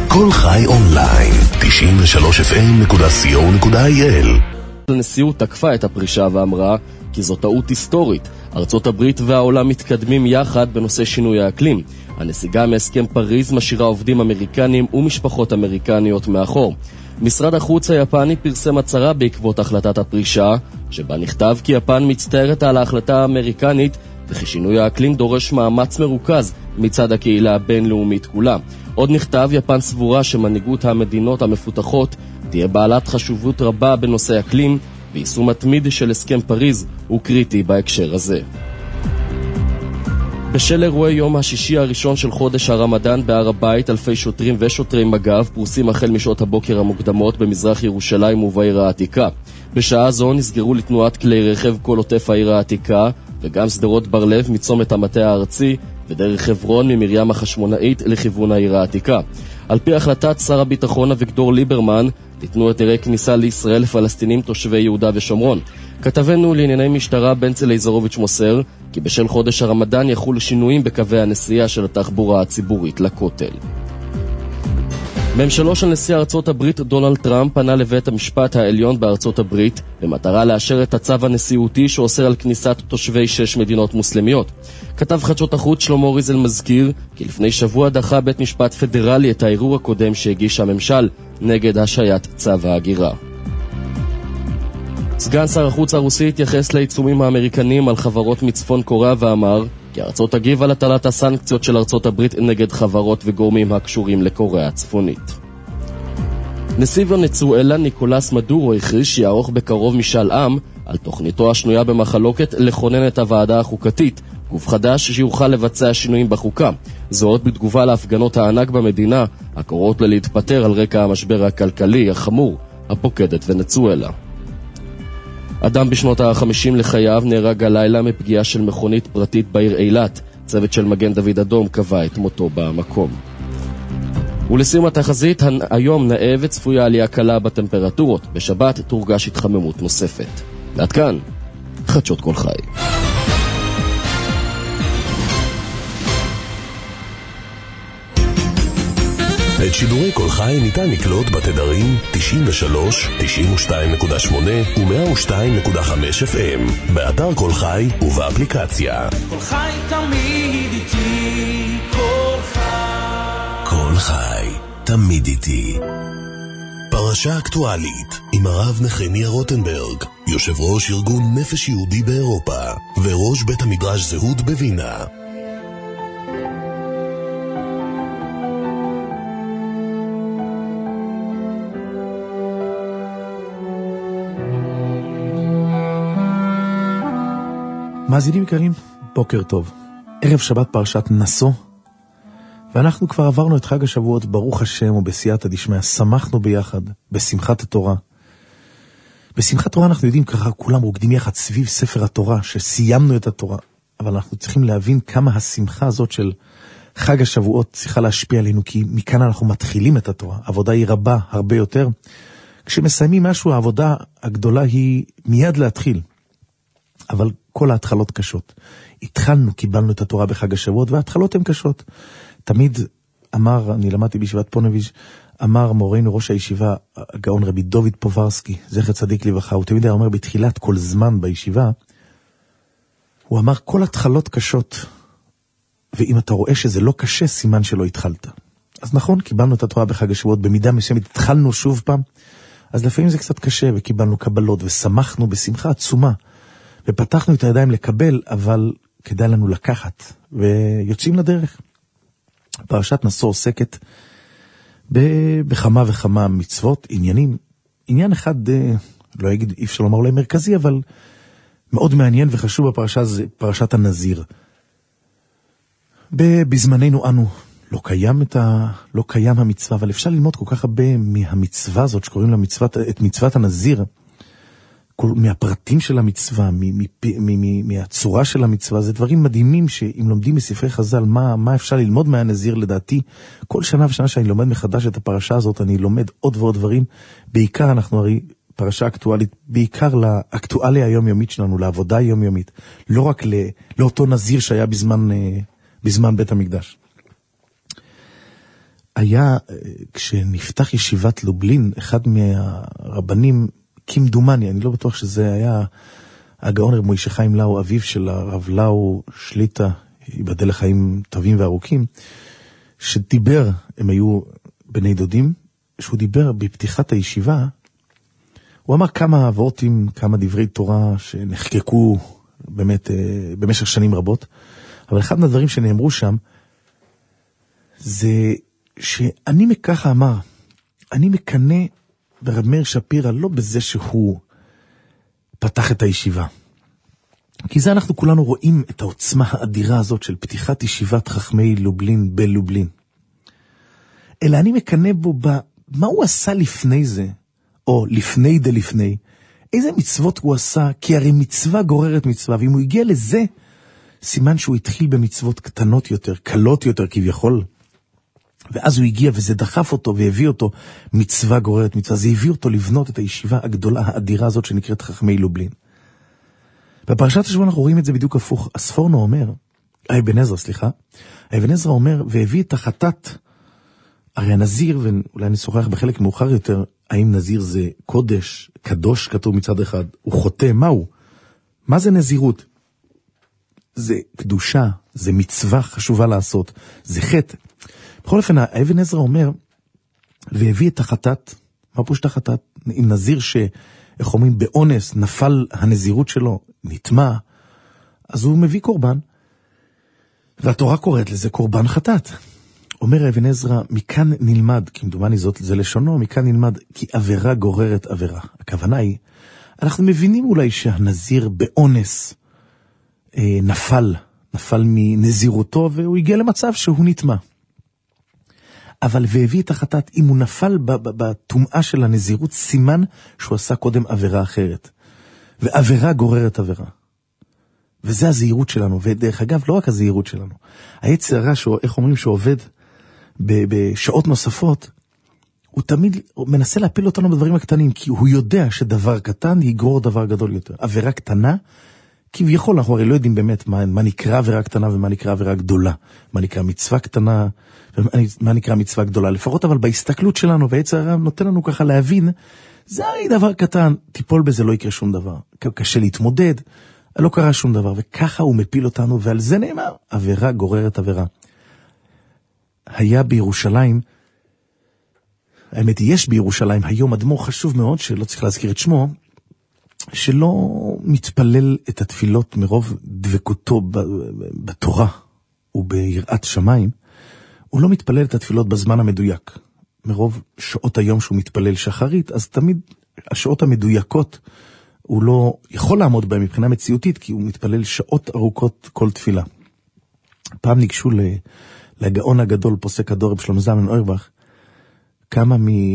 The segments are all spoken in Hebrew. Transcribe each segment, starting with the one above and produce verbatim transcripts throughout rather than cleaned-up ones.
כל חי אונליין, תשעים ושלוש אף אם נקודה סי או נקודה איי אל. הנשיאות תקפה את הפרישה ואמרה כי זו טעות היסטורית. ארצות הברית והעולם מתקדמים יחד בנושא שינוי האקלים. הנסיגה מהסכם פריז משאירה עובדים אמריקנים ומשפחות אמריקניות מאחור. משרד החוץ היפני פרסם הצהרה בעקבות החלטת הפרישה, שבה נכתב כי יפן מצטערת על ההחלטה האמריקנית וכי שינוי האקלים דורש מאמץ מרוכז מצד הקהילה הבינלאומית כולה. עוד נכתב, יפן סבורה שמנהיגות המדינות המפותחות תהיה בעלת חשיבות רבה בנושא אקלים, ויישום מתמיד של הסכם פריז הוא קריטי בהקשר הזה. בשל אירועי יום השישי הראשון של חודש הרמדאן בהר הבית, אלפי שוטרים ושוטרי מג"ב פרוסים החל משעות הבוקר המוקדמות במזרח ירושלים ובעיר העתיקה. בשעה זו נסגרו לתנועת כלי רכב כל עוטף העיר העתיקה, וגם סדרות בר לב מצומת המטה הארצי ודרך חברון ממרים החשמונאית לכיוון העיר העתיקה. על פי החלטת שר הביטחון אביגדור ליברמן, ניתנו היתרי כניסה לישראל לפלסטינים תושבי יהודה ושומרון. כתבנו לענייני משטרה בנצל לייזרוביץ' מוסר כי בשל חודש הרמדאן יחול שינויים בקווי הנסיעה של התחבורה הציבורית לכותל. ממשלו של נשיא ארצות הברית דונלד טראמפ פנה לבית המשפט העליון בארצות הברית במטרה לאשר את הצו הנשיאותי שאוסר על כניסת תושבי שש מדינות מוסלמיות. כתב חדשות החוץ שלמה ריזל מזכיר כי לפני שבוע דחה בית משפט פדרלי את הערעור הקודם שהגיש הממשל נגד השעיית צו ההגירה. סגן שר החוץ הרוסי התייחס לעיצומים האמריקנים על חברות מצפון קוריאה ואמר כי ארצות תגיב על הטלת הסנקציות של ארצות הברית נגד חברות וגורמים הקשורים לקוריאה הצפונית. נשיא ונצואלה ניקולס מדורו הכריז שיערוך בקרוב משאל עם על תוכניתו השנויה במחלוקת לכונן את הוועדה החוקתית, גוף חדש שיוכל לבצע שינויים בחוקה. זאת בתגובה להפגנות הענק במדינה הקוראות להתפטר על רקע המשבר הכלכלי החמור הפוקד את ונצואלה. אדם בשנות ה-חמישים לחייו נהרג הלילה מפגיעה של מכונית פרטית בעיר אילת. צוות של מגן דוד אדום קבע את מותו במקום. ולסיום התחזית, היום נאה וצפויה עלייה קלה בטמפרטורות. בשבת תורגש התחממות נוספת. ועד כאן, חדשות כל חי. את שידורי כל חי ניתן לקלוט בתדרים תשעים ושלוש, תשעים ושתיים נקודה שמונה ו-מאה ושתיים נקודה חמש אף אם, באתר כל חי ובאפליקציה. כל חי תמיד איתי, כל חי. כל חי תמיד איתי. פרשה אקטואלית עם הרב נחמיה רוטנברג, יושב ראש ארגון נפש יהודי באירופה וראש בית המדרש זהות בווינה. מאזינים יקרים, בוקר טוב. ערב שבת פרשת נשוא, ואנחנו כבר עברנו את חג השבועות, ברוך השם ובסייעתא דשמיא, שמחנו ביחד, בשמחת התורה. בשמחת תורה אנחנו יודעים ככה, כולם רוקדים יחד סביב ספר התורה, שסיימנו את התורה, אבל אנחנו צריכים להבין כמה השמחה הזאת של חג השבועות צריכה להשפיע עלינו, כי מכאן אנחנו מתחילים את התורה. העבודה היא רבה הרבה יותר. כשמסיימים משהו, העבודה הגדולה היא מיד להתחיל. אבל כל ההתחלות קשות. התחלנו, קיבלנו את התורה בחג השבועות, וההתחלות הן קשות. תמיד אמר, אני למדתי בישיבת פונביץ', אמר מורנו ראש הישיבה, הגאון רבי דוד פוברסקי, זכר צדיק לברכה, הוא תמיד היה אומר בתחילת כל זמן בישיבה, הוא אמר, כל התחלות קשות, ואם אתה רואה שזה לא קשה, סימן שלא התחלת. אז נכון, קיבלנו את התורה בחג השבועות, במידה מסוימת התחלנו שוב פעם, אז לפעמים זה קצת קשה, וקיבלנו קבלות, ושמחנו בשמחה עצומה, ופתחנו את הידיים לקבל, אבל כדאי לנו לקחת, ויוצאים לדרך. פרשת נשוא עוסקת בכמה וכמה מצוות, עניינים. עניין אחד, לא אגיד, אי אפשר לומר אולי מרכזי, אבל מאוד מעניין וחשוב בפרשה, זה פרשת הנזיר. בזמננו אנו, לא קיים, את ה, לא קיים המצווה, אבל אפשר ללמוד כל כך הרבה מהמצווה הזאת, שקוראים לה מצוות, את מצוות הנזיר, מהפרטים של המצווה, מהצורה של המצווה, זה דברים מדהימים שאם לומדים מספרי חז"ל, מה, מה אפשר ללמוד מהנזיר לדעתי, כל שנה ושנה שאני לומד מחדש את הפרשה הזאת, אני לומד עוד ועוד דברים, בעיקר אנחנו הרי פרשה אקטואלית, בעיקר לאקטואליה היומיומית שלנו, לעבודה היומיומית, לא רק לא, לאותו נזיר שהיה בזמן, בזמן בית המקדש. היה, כשנפתח ישיבת לובלין, אחד מהרבנים, כמדומני, אני לא בטוח שזה היה הגאון רב מוישה חיים לאו, אביו של הרב לאו שליטה, ייבדל לחיים טובים וארוכים, שדיבר, הם היו בני דודים, שהוא דיבר בפתיחת הישיבה, הוא אמר כמה אבותים, כמה דברי תורה שנחקקו באמת במשך שנים רבות, אבל אחד מהדברים שנאמרו שם, זה שאני ככה אמר, אני מקנה ברב מאיר שפירא לא בזה שהוא פתח את הישיבה. כי זה אנחנו כולנו רואים את העוצמה האדירה הזאת של פתיחת ישיבת חכמי לובלין בלובלין. אלא אני מקנה בו מה הוא עשה לפני זה, או לפני דה לפני, איזה מצוות הוא עשה, כי הרי מצווה גוררת מצווה, ואם הוא הגיע לזה, סימן שהוא התחיל במצוות קטנות יותר, קלות יותר כביכול, ואז הוא הגיע וזה דחף אותו והביא אותו מצווה גוררת מצווה, זה הביא אותו לבנות את הישיבה הגדולה האדירה הזאת שנקראת חכמי לובלין. בפרשת השבוע אנחנו רואים את זה בדיוק הפוך. הספורנו אומר, אבן עזרא, סליחה, אבן עזרא אומר, והביא את החטאת, הרי הנזיר, ואולי אני שוחח בחלק מאוחר יותר, האם נזיר זה קודש, קדוש כתוב מצד אחד, הוא חוטא, מהו? מה זה נזירות? זה קדושה, זה מצווה חשובה לעשות, זה חטא. בכל אופן, אבן עזרא אומר, והביא את החטאת, מה פושט החטאת? אם נזיר ש... איך אומרים, באונס נפל הנזירות שלו, נטמע, אז הוא מביא קורבן, והתורה קוראת לזה קורבן חטאת. אומר אבן עזרא, מכאן נלמד, כי מדומני זאת זה לשונו, מכאן נלמד, כי עבירה גוררת עבירה. הכוונה היא, אנחנו מבינים אולי שהנזיר באונס אה, נפל, נפל מנזירותו, והוא הגיע למצב שהוא נטמע. אבל והביא את החטאת, אם הוא נפל בתומעה של הנזירות, סימן שהוא עשה קודם עבירה אחרת. ועבירה גוררת עבירה. וזה הזהירות שלנו, ודרך אגב, לא רק הזהירות שלנו. היצר הרע, איך אומרים שהוא עובד בשעות נוספות, הוא תמיד מנסה להפיל אותנו בדברים הקטנים, כי הוא יודע שדבר קטן יגרור דבר גדול יותר. עבירה קטנה, כביכול אנחנו הרי לא יודעים באמת מה, מה נקרא עבירה קטנה ומה נקרא עבירה גדולה. מה נקרא מצווה קטנה ומה נקרא מצווה גדולה. לפחות אבל בהסתכלות שלנו, והיצר הרע נותן לנו ככה להבין, זה הרי דבר קטן, טיפול בזה לא יקרה שום דבר. קשה להתמודד, לא קרה שום דבר, וככה הוא מפיל אותנו, ועל זה נאמר, עבירה גוררת עבירה. היה בירושלים, האמת היא, יש בירושלים היום אדמו"ר חשוב מאוד, שלא צריך להזכיר את שמו, שלא מתפלל את התפילות מרוב דבקותו בתורה וביראת שמיים, הוא לא מתפלל את התפילות בזמן המדויק. מרוב שעות היום שהוא מתפלל שחרית, אז תמיד השעות המדויקות הוא לא יכול לעמוד בהם מבחינה מציאותית, כי הוא מתפלל שעות ארוכות כל תפילה. פעם ניגשו לגאון הגדול, פוסק הדור, רב שלמה זלמן אוירבך, כמה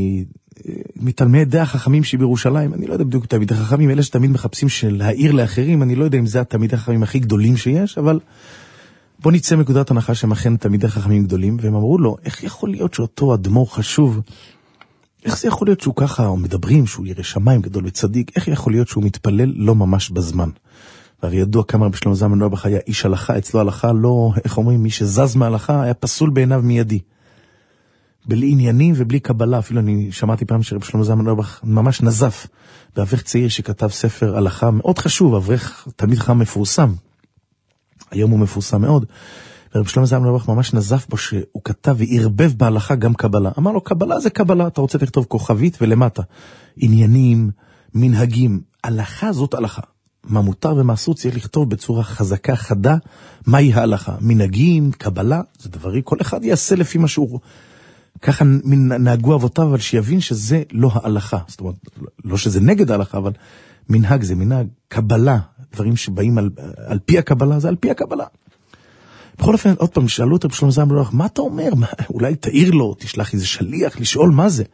מתלמידי החכמים שבירושלים, אני לא יודע בדיוק תלמידי החכמים, אלה שתמיד מחפשים של להעיר לאחרים, אני לא יודע אם זה התלמידי החכמים הכי גדולים שיש, אבל בוא נצא מנקודת הנחה שהם אכן תלמידי חכמים גדולים, והם אמרו לו, איך יכול להיות שאותו אדמו"ר חשוב, איך זה יכול להיות שהוא ככה, או מדברים שהוא ירא שמיים גדול וצדיק, איך יכול להיות שהוא מתפלל לא ממש בזמן? והרי ידוע כמה רבי שלמה זלמן אוירבך היה איש הלכה, אצלו הלכה לא, איך אומרים, מי שזז מההלכה היה פסול בעיניו מיידי. בלי עניינים ובלי קבלה, אפילו אני שמעתי פעם שרבי שלמה זלמן אוירבך ממש נזף, באברך צעיר שכתב ספר הלכה מאוד חשוב, אברך תמיד חם מפורסם, היום הוא מפורסם מאוד, ורבי שלמה זלמן אוירבך ממש נזף בו שהוא כתב וערבב בהלכה גם קבלה. אמר לו, קבלה זה קבלה, אתה רוצה לכתוב כוכבית ולמטה. עניינים, מנהגים, הלכה זאת הלכה. מה מותר ומה אסור צריך לכתוב בצורה חזקה, חדה, מהי ההלכה. מנהגים, קבלה, זה דברים, כל אחד יעשה לפי מה שהוא, ככה נהגו אבותיו, אבל שיבין שזה לא ההלכה. זאת אומרת, לא שזה נגד ההלכה, אבל מנהג זה מנהג, קבלה, דברים שבאים על, על פי הקבלה, זה על פי הקבלה. בכל אופן, עוד פעם, שאלו אותם שלמה זלמן אוירבך, מה אתה אומר? מה, אולי תעיר לו, תשלח איזה שליח, לשאול מה זה.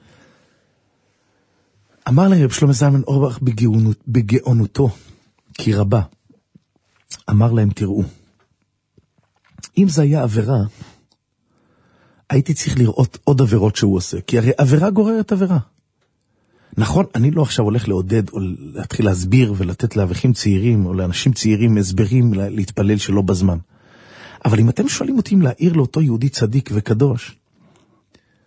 אמר להם רב שלמה זלמן אוירבך בגאונות, בגאונותו, כי רבה, אמר להם, תראו, אם זה היה עבירה, הייתי צריך לראות עוד עבירות שהוא עושה, כי הרי עבירה גוררת עבירה. נכון, אני לא עכשיו הולך לעודד, או להתחיל להסביר ולתת לאברכים צעירים, או לאנשים צעירים הסברים להתפלל שלא בזמן. אבל אם אתם שואלים אותי אם להעיר לאותו יהודי צדיק וקדוש,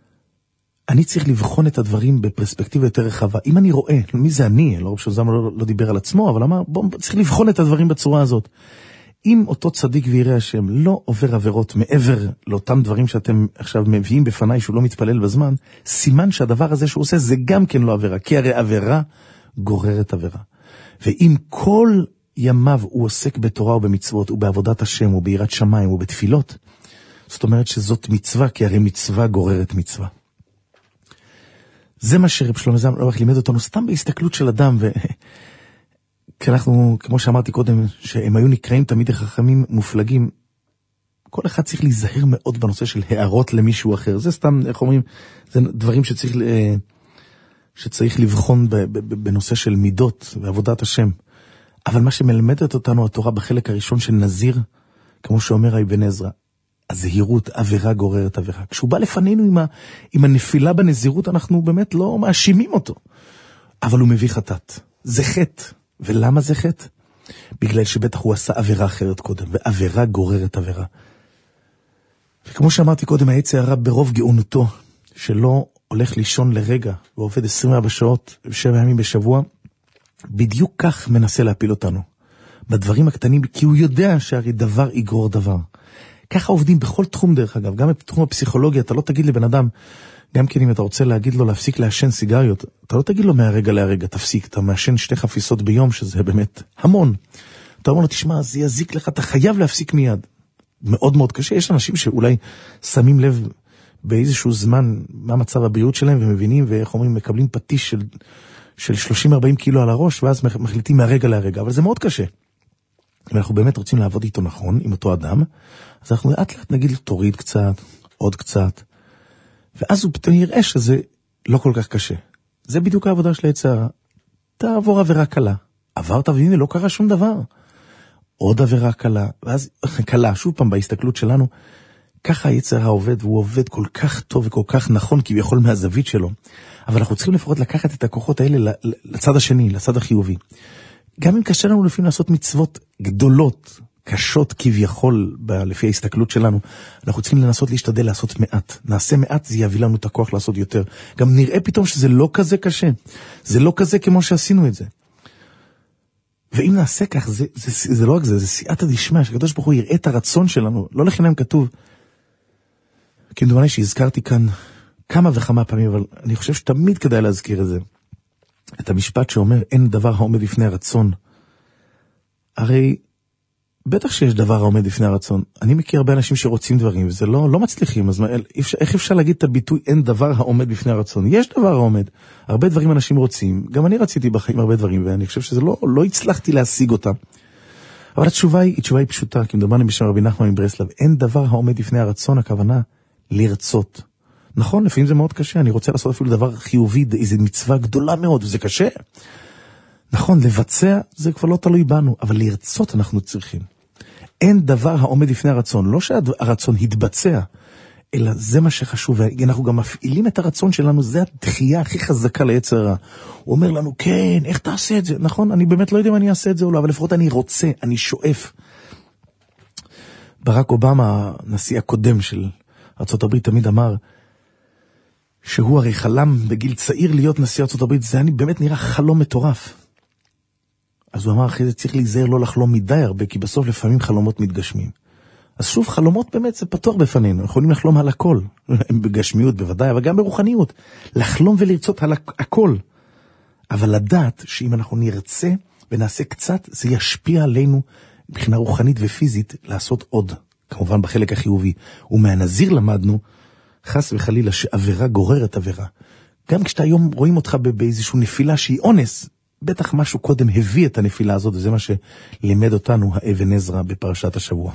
אני צריך לבחון את הדברים בפרספקטיבה יותר רחבה. אם אני רואה, מי זה אני? לא רב זלמן לא, לא דיבר על עצמו, אבל אמר, בוא, צריך לבחון את הדברים בצורה הזאת. אם אותו צדיק וירא השם לא עובר עבירות מעבר לאותם דברים שאתם עכשיו מביאים בפניי שהוא לא מתפלל בזמן, סימן שהדבר הזה שהוא עושה זה גם כן לא עבירה, כי הרי עבירה גוררת עבירה. ואם כל ימיו הוא עוסק בתורה ובמצוות, ובעבודת השם, וביראת שמיים, ובתפילות, זאת אומרת שזאת מצווה, כי הרי מצווה גוררת מצווה. זה מה שרב שלמה זלמן אוירבך לימד אותנו, סתם בהסתכלות של אדם, ו... כי אנחנו, כמו שאמרתי קודם, שהם היו נקראים תמיד חכמים מופלגים, כל אחד צריך להיזהר מאוד בנושא של הערות למישהו אחר. זה סתם, איך אומרים, זה דברים שצריך, שצריך לבחון בנושא של מידות ועבודת השם. אבל מה שמלמדת אותנו התורה בחלק הראשון של נזיר, כמו שאומר אבן עזרא, הזהירות, עבירה גוררת עבירה. כשהוא בא לפנינו עם, ה, עם הנפילה בנזירות, אנחנו באמת לא מאשימים אותו. אבל הוא מביא חטאת. זה חטא. ולמה זה חטא? בגלל שבטח הוא עשה עבירה אחרת קודם, ועבירה גוררת עבירה. וכמו שאמרתי קודם, היצר הרע ברוב גאונותו, שלא הולך לישון לרגע, ועובד עשרים וארבע שעות, שבע ימים בשבוע, בדיוק כך מנסה להפיל אותנו. בדברים הקטנים, כי הוא יודע שהרי דבר יגרור דבר. ככה עובדים בכל תחום דרך אגב, גם בתחום הפסיכולוגיה, אתה לא תגיד לבן אדם, גם כן אם אתה רוצה להגיד לו להפסיק לעשן סיגריות, אתה לא תגיד לו מהרגע להרגע, תפסיק, אתה מעשן שתי חפיסות ביום, שזה באמת המון. אתה אומר לו, תשמע, זה יזיק לך, אתה חייב להפסיק מיד. מאוד מאוד קשה, יש אנשים שאולי שמים לב באיזשהו זמן, מה מצב הבריאות שלהם, ומבינים, ואיך אומרים, מקבלים פטיש של, של שלושים ארבעים קילו על הראש, ואז מחליטים מהרגע להרגע, אבל זה מאוד קשה. ואנחנו באמת רוצים לעבוד איתו נכון, עם אותו אדם, אז אנחנו לאט לאט נגיד לו, תוריד קצת, עוד קצת, ואז הוא פתאום יראה שזה לא כל כך קשה. זה בדיוק העבודה של היצר הרע. תעבור עבירה קלה. עברת והנה לא קרה שום דבר. עוד עבירה קלה, ואז קלה, שוב פעם בהסתכלות שלנו, ככה היצר הרע עובד, והוא עובד כל כך טוב וכל כך נכון, כביכול מהזווית שלו. אבל אנחנו צריכים לפחות לקחת את הכוחות האלה לצד השני, לצד החיובי. גם אם קשה לנו לפעמים לעשות מצוות גדולות, קשות כביכול, לפי ההסתכלות שלנו, אנחנו צריכים לנסות להשתדל לעשות מעט. נעשה מעט, זה יביא לנו את הכוח לעשות יותר. גם נראה פתאום שזה לא כזה קשה. זה לא כזה כמו שעשינו את זה. ואם נעשה כך, זה, זה, זה לא רק זה, זה סייעתא דשמיא, שהקדוש ברוך הוא יראה את הרצון שלנו. לא לחינם כתוב, כמדומני שהזכרתי כאן כמה וכמה פעמים, אבל אני חושב שתמיד כדאי להזכיר את זה. את המשפט שאומר, אין דבר העומד בפני הרצון. הרי בטח שיש דבר העומד בפני הרצון. אני מכיר הרבה אנשים שרוצים דברים, וזה לא, לא מצליחים. אז מה, איך אפשר להגיד את הביטוי, אין דבר העומד בפני הרצון? יש דבר העומד. הרבה דברים אנשים רוצים. גם אני רציתי בחיים הרבה דברים, ואני חושב שזה לא, לא הצלחתי להשיג אותם. אבל התשובה היא, התשובה היא פשוטה, כי מדובר בשם רבי נחמן מברסלב. אין דבר העומד בפני הרצון, הכוונה לרצות. נכון, לפעמים זה מאוד קשה. אני רוצה לעשות אפילו דבר חיובי, איזו מצווה גדולה מאוד, וזה קשה. נכון, לבצע זה כבר לא תלוי בנו, אבל לרצות אנחנו צריכים. אין דבר העומד לפני הרצון, לא שהרצון התבצע, אלא זה מה שחשוב, ואנחנו גם מפעילים את הרצון שלנו, זה הדחייה הכי חזקה ליצר הרע. הוא אומר לנו, כן, איך תעשה את זה? נכון, אני באמת לא יודע אם אני אעשה את זה או לא, אבל לפחות אני רוצה, אני שואף. ברק אובמה, הנשיא הקודם של ארצות הברית, תמיד אמר, שהוא הרי חלם בגיל צעיר להיות נשיא ארצות הברית, זה אני באמת נראה חלום מטורף. אז הוא אמר, אחרי זה צריך להיזהר לא לחלום מדי הרבה, כי בסוף לפעמים חלומות מתגשמים. אז שוב, חלומות באמת זה פתוח בפנינו, יכולים לחלום על הכל, בגשמיות בוודאי, אבל גם ברוחניות, לחלום ולרצות על הכל. אבל לדעת שאם אנחנו נרצה ונעשה קצת, זה ישפיע עלינו מבחינה רוחנית ופיזית לעשות עוד, כמובן בחלק החיובי. ומהנזיר למדנו, חס וחלילה, שעבירה גוררת עבירה. גם כשאתה היום רואים אותך באיזושהי נפילה שהיא אונס, בטח משהו קודם הביא את הנפילה הזאת, וזה מה שלימד אותנו האבן עזרא בפרשת השבוע.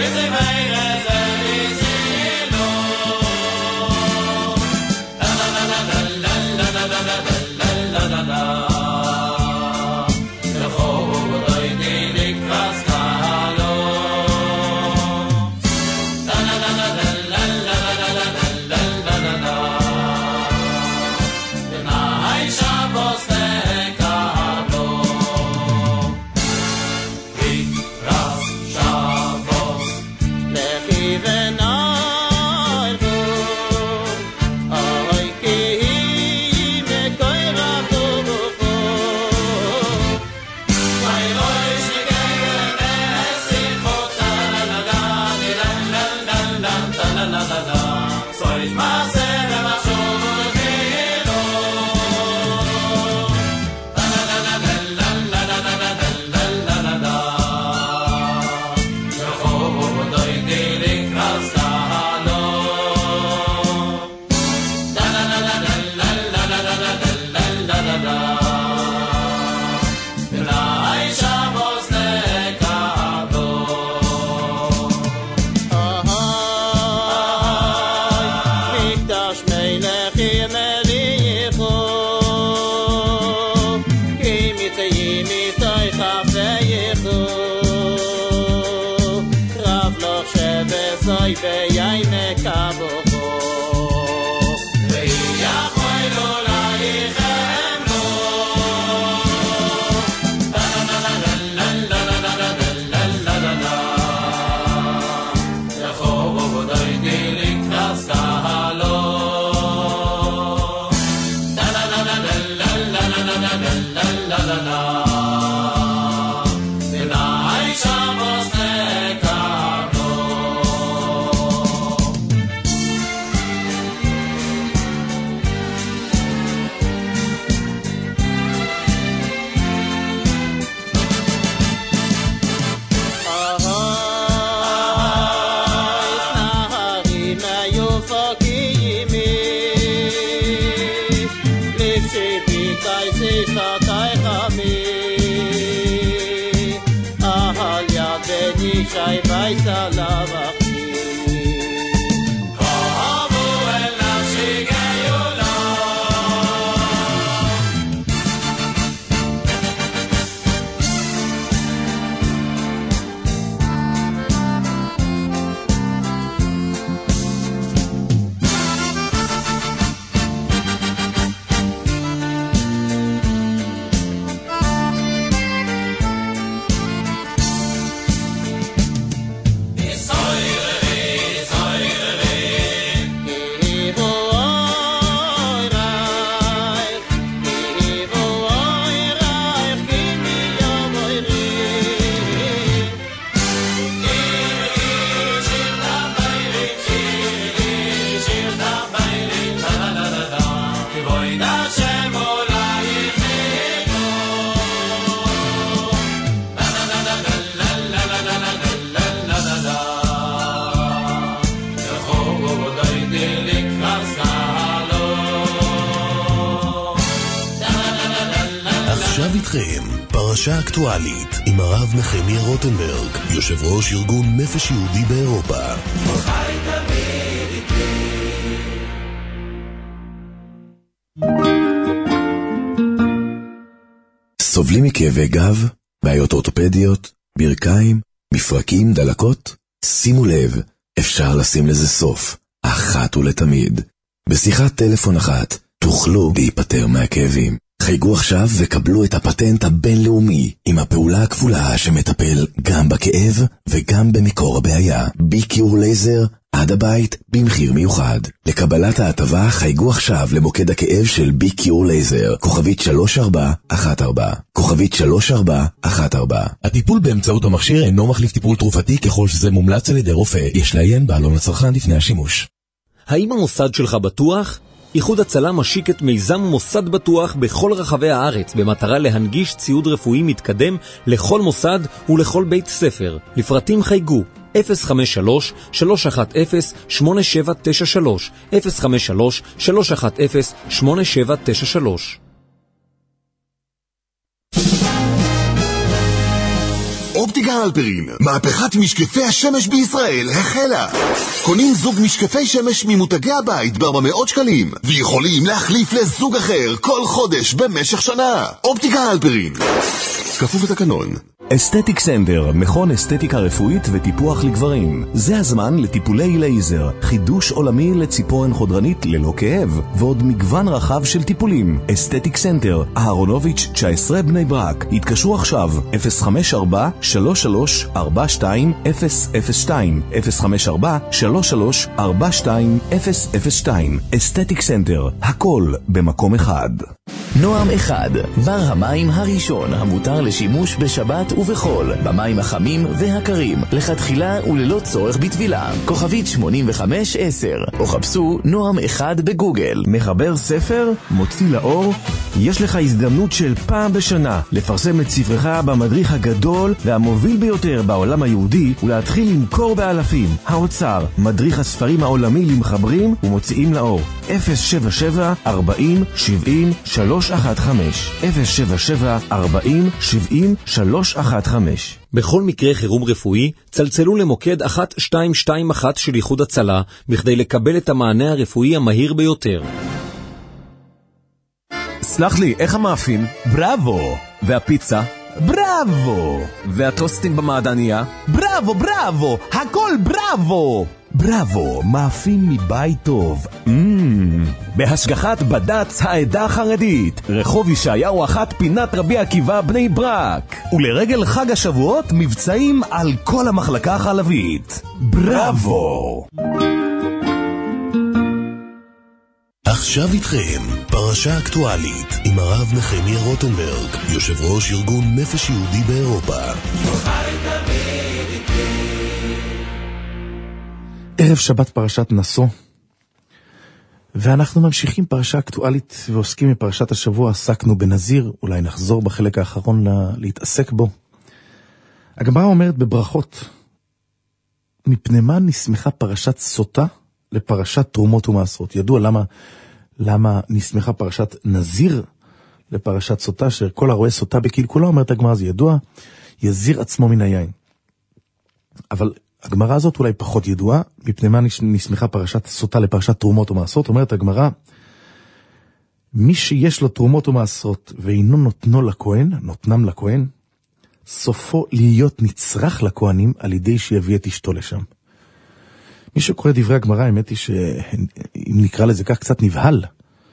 פרשה אקטואלית עם הרב נחמיה רוטנברג, יושב ראש ארגון נפש יהודי באירופה. חי תמיד איתי. סובלים מכאבי גב, בעיות אורתופדיות, ברכיים, מפרקים, דלקות? שימו לב, אפשר לשים לזה סוף, אחת ולתמיד. בשיחת טלפון אחת תוכלו להיפטר מהכאבים. חייגו עכשיו וקבלו את הפטנט הבינלאומי עם הפעולה הכפולה שמטפל גם בכאב וגם במקור הבעיה. בי-קיור לייזר עד הבית במחיר מיוחד. לקבלת ההטבה חייגו עכשיו למוקד הכאב של בי-קיור לייזר, כוכבית שלוש ארבע אחת ארבע, כוכבית שלוש ארבע אחת ארבע. הטיפול באמצעות המכשיר אינו מחליף טיפול תרופתי ככל שזה מומלץ על ידי רופא. יש לעיין בעלון לצרכן לפני השימוש. האם המוסד שלך בטוח? איחוד הצלה משיק את מיזם מוסד בטוח בכל רחבי הארץ במטרה להנגיש ציוד רפואי מתקדם לכל מוסד ולכל בית ספר. לפרטים חייגו אפס חמש שלוש שלוש אחת אפס שמונה שבע תשע שלוש, אפס חמש שלוש שלוש אחת אפס שמונה שבע תשע שלוש. אופטיקה הלפרין, מהפכת משקפי השמש בישראל החלה. קונים זוג משקפי שמש ממותגי הבית ב-ארבע מאות שקלים, ויכולים להחליף לזוג אחר כל חודש במשך שנה. אופטיקה הלפרין, כפוף לתקנון. אסתטיק סנדר, מכון אסתטיקה רפואית וטיפוח לגברים. זה הזמן לטיפולי לייזר, חידוש עולמי לציפורן חודרנית ללא כאב, ועוד מגוון רחב של טיפולים. אסתטיק סנדר, אהרונוביץ' תשע עשרה בני ברק. התקשרו עכשיו, אפס חמש ארבע שלוש שלוש ארבע שתיים אפס אפס שתיים, אפס חמש ארבע שלוש שלוש ארבע שתיים אפס אפס שתיים. אסתטיק סנדר, הכל במקום אחד. נועם אחד, בר המים הראשון המותר לשימוש בשבת ובחול, במים החמים והקרים, לכתחילה וללא צורך בטבילה. כוכבית שמונים וחמש עשר, או חפשו נועם אחד בגוגל. מחבר ספר, מוציא לאור, יש לך הזדמנות של פעם בשנה לפרסם את ספרך במדריך הגדול והמוביל ביותר בעולם היהודי ולהתחיל למכור באלפים. האוצר, מדריך הספרים העולמי למחברים ומוציאים לאור. אפס שבע שבע ארבעים שבעים שלוש אחת חמש, אפס שבע שבע ארבעים שבעים שלוש אחת חמש. בכל מקרה חירום רפואי, צלצלו למוקד אחת שתיים שתיים אחת של איחוד הצלה, בכדי לקבל את המענה הרפואי המהיר ביותר. סלח לי, איך המאפים? בראבו! והפיצה? בראבו! והטוסטים במעדניה? בראבו, בראבו! הכל בראבו! בראבו, מאפים מבית טוב. מmm, בהשגחת בד"ץ העדה החרדית, רחוב ישעיהו אחת, פינת רבי עקיבא בני ברק. ולרגל חג השבועות, מבצעים על כל המחלקה החלבית. בראבו! עכשיו איתכם, פרשה אקטואלית עם הרב נחמיה רוטנברג, יושב ראש ארגון נפש יהודי באירופה. ערב שבת פרשת נשוא, ואנחנו ממשיכים פרשה אקטואלית ועוסקים בפרשת השבוע. עסקנו בנזיר, אולי נחזור בחלק האחרון לה, להתעסק בו. הגמרא אומרת בברכות, מפני מה נסמכה פרשת סוטה לפרשת תרומות ומעשרות. ידוע למה, למה נסמכה פרשת נזיר לפרשת סוטה, שכל הרואה סוטה בקלקולה, אומרת הגמרא, זה ידוע, יזיר עצמו מן היין. אבל הגמרא הזאת אולי פחות ידועה, מפני מה נסמכה פרשת סוטה לפרשת תרומות ומעשרות. אומרת הגמרא, מי שיש לו תרומות ומעשרות ואינו נותנו לכהן, נותנם לכהן, סופו להיות נצרך לכהנים על ידי שיביא את אשתו לשם. מי שקורא דברי הגמרא, האמת היא שאם נקרא לזה כך, קצת נבהל.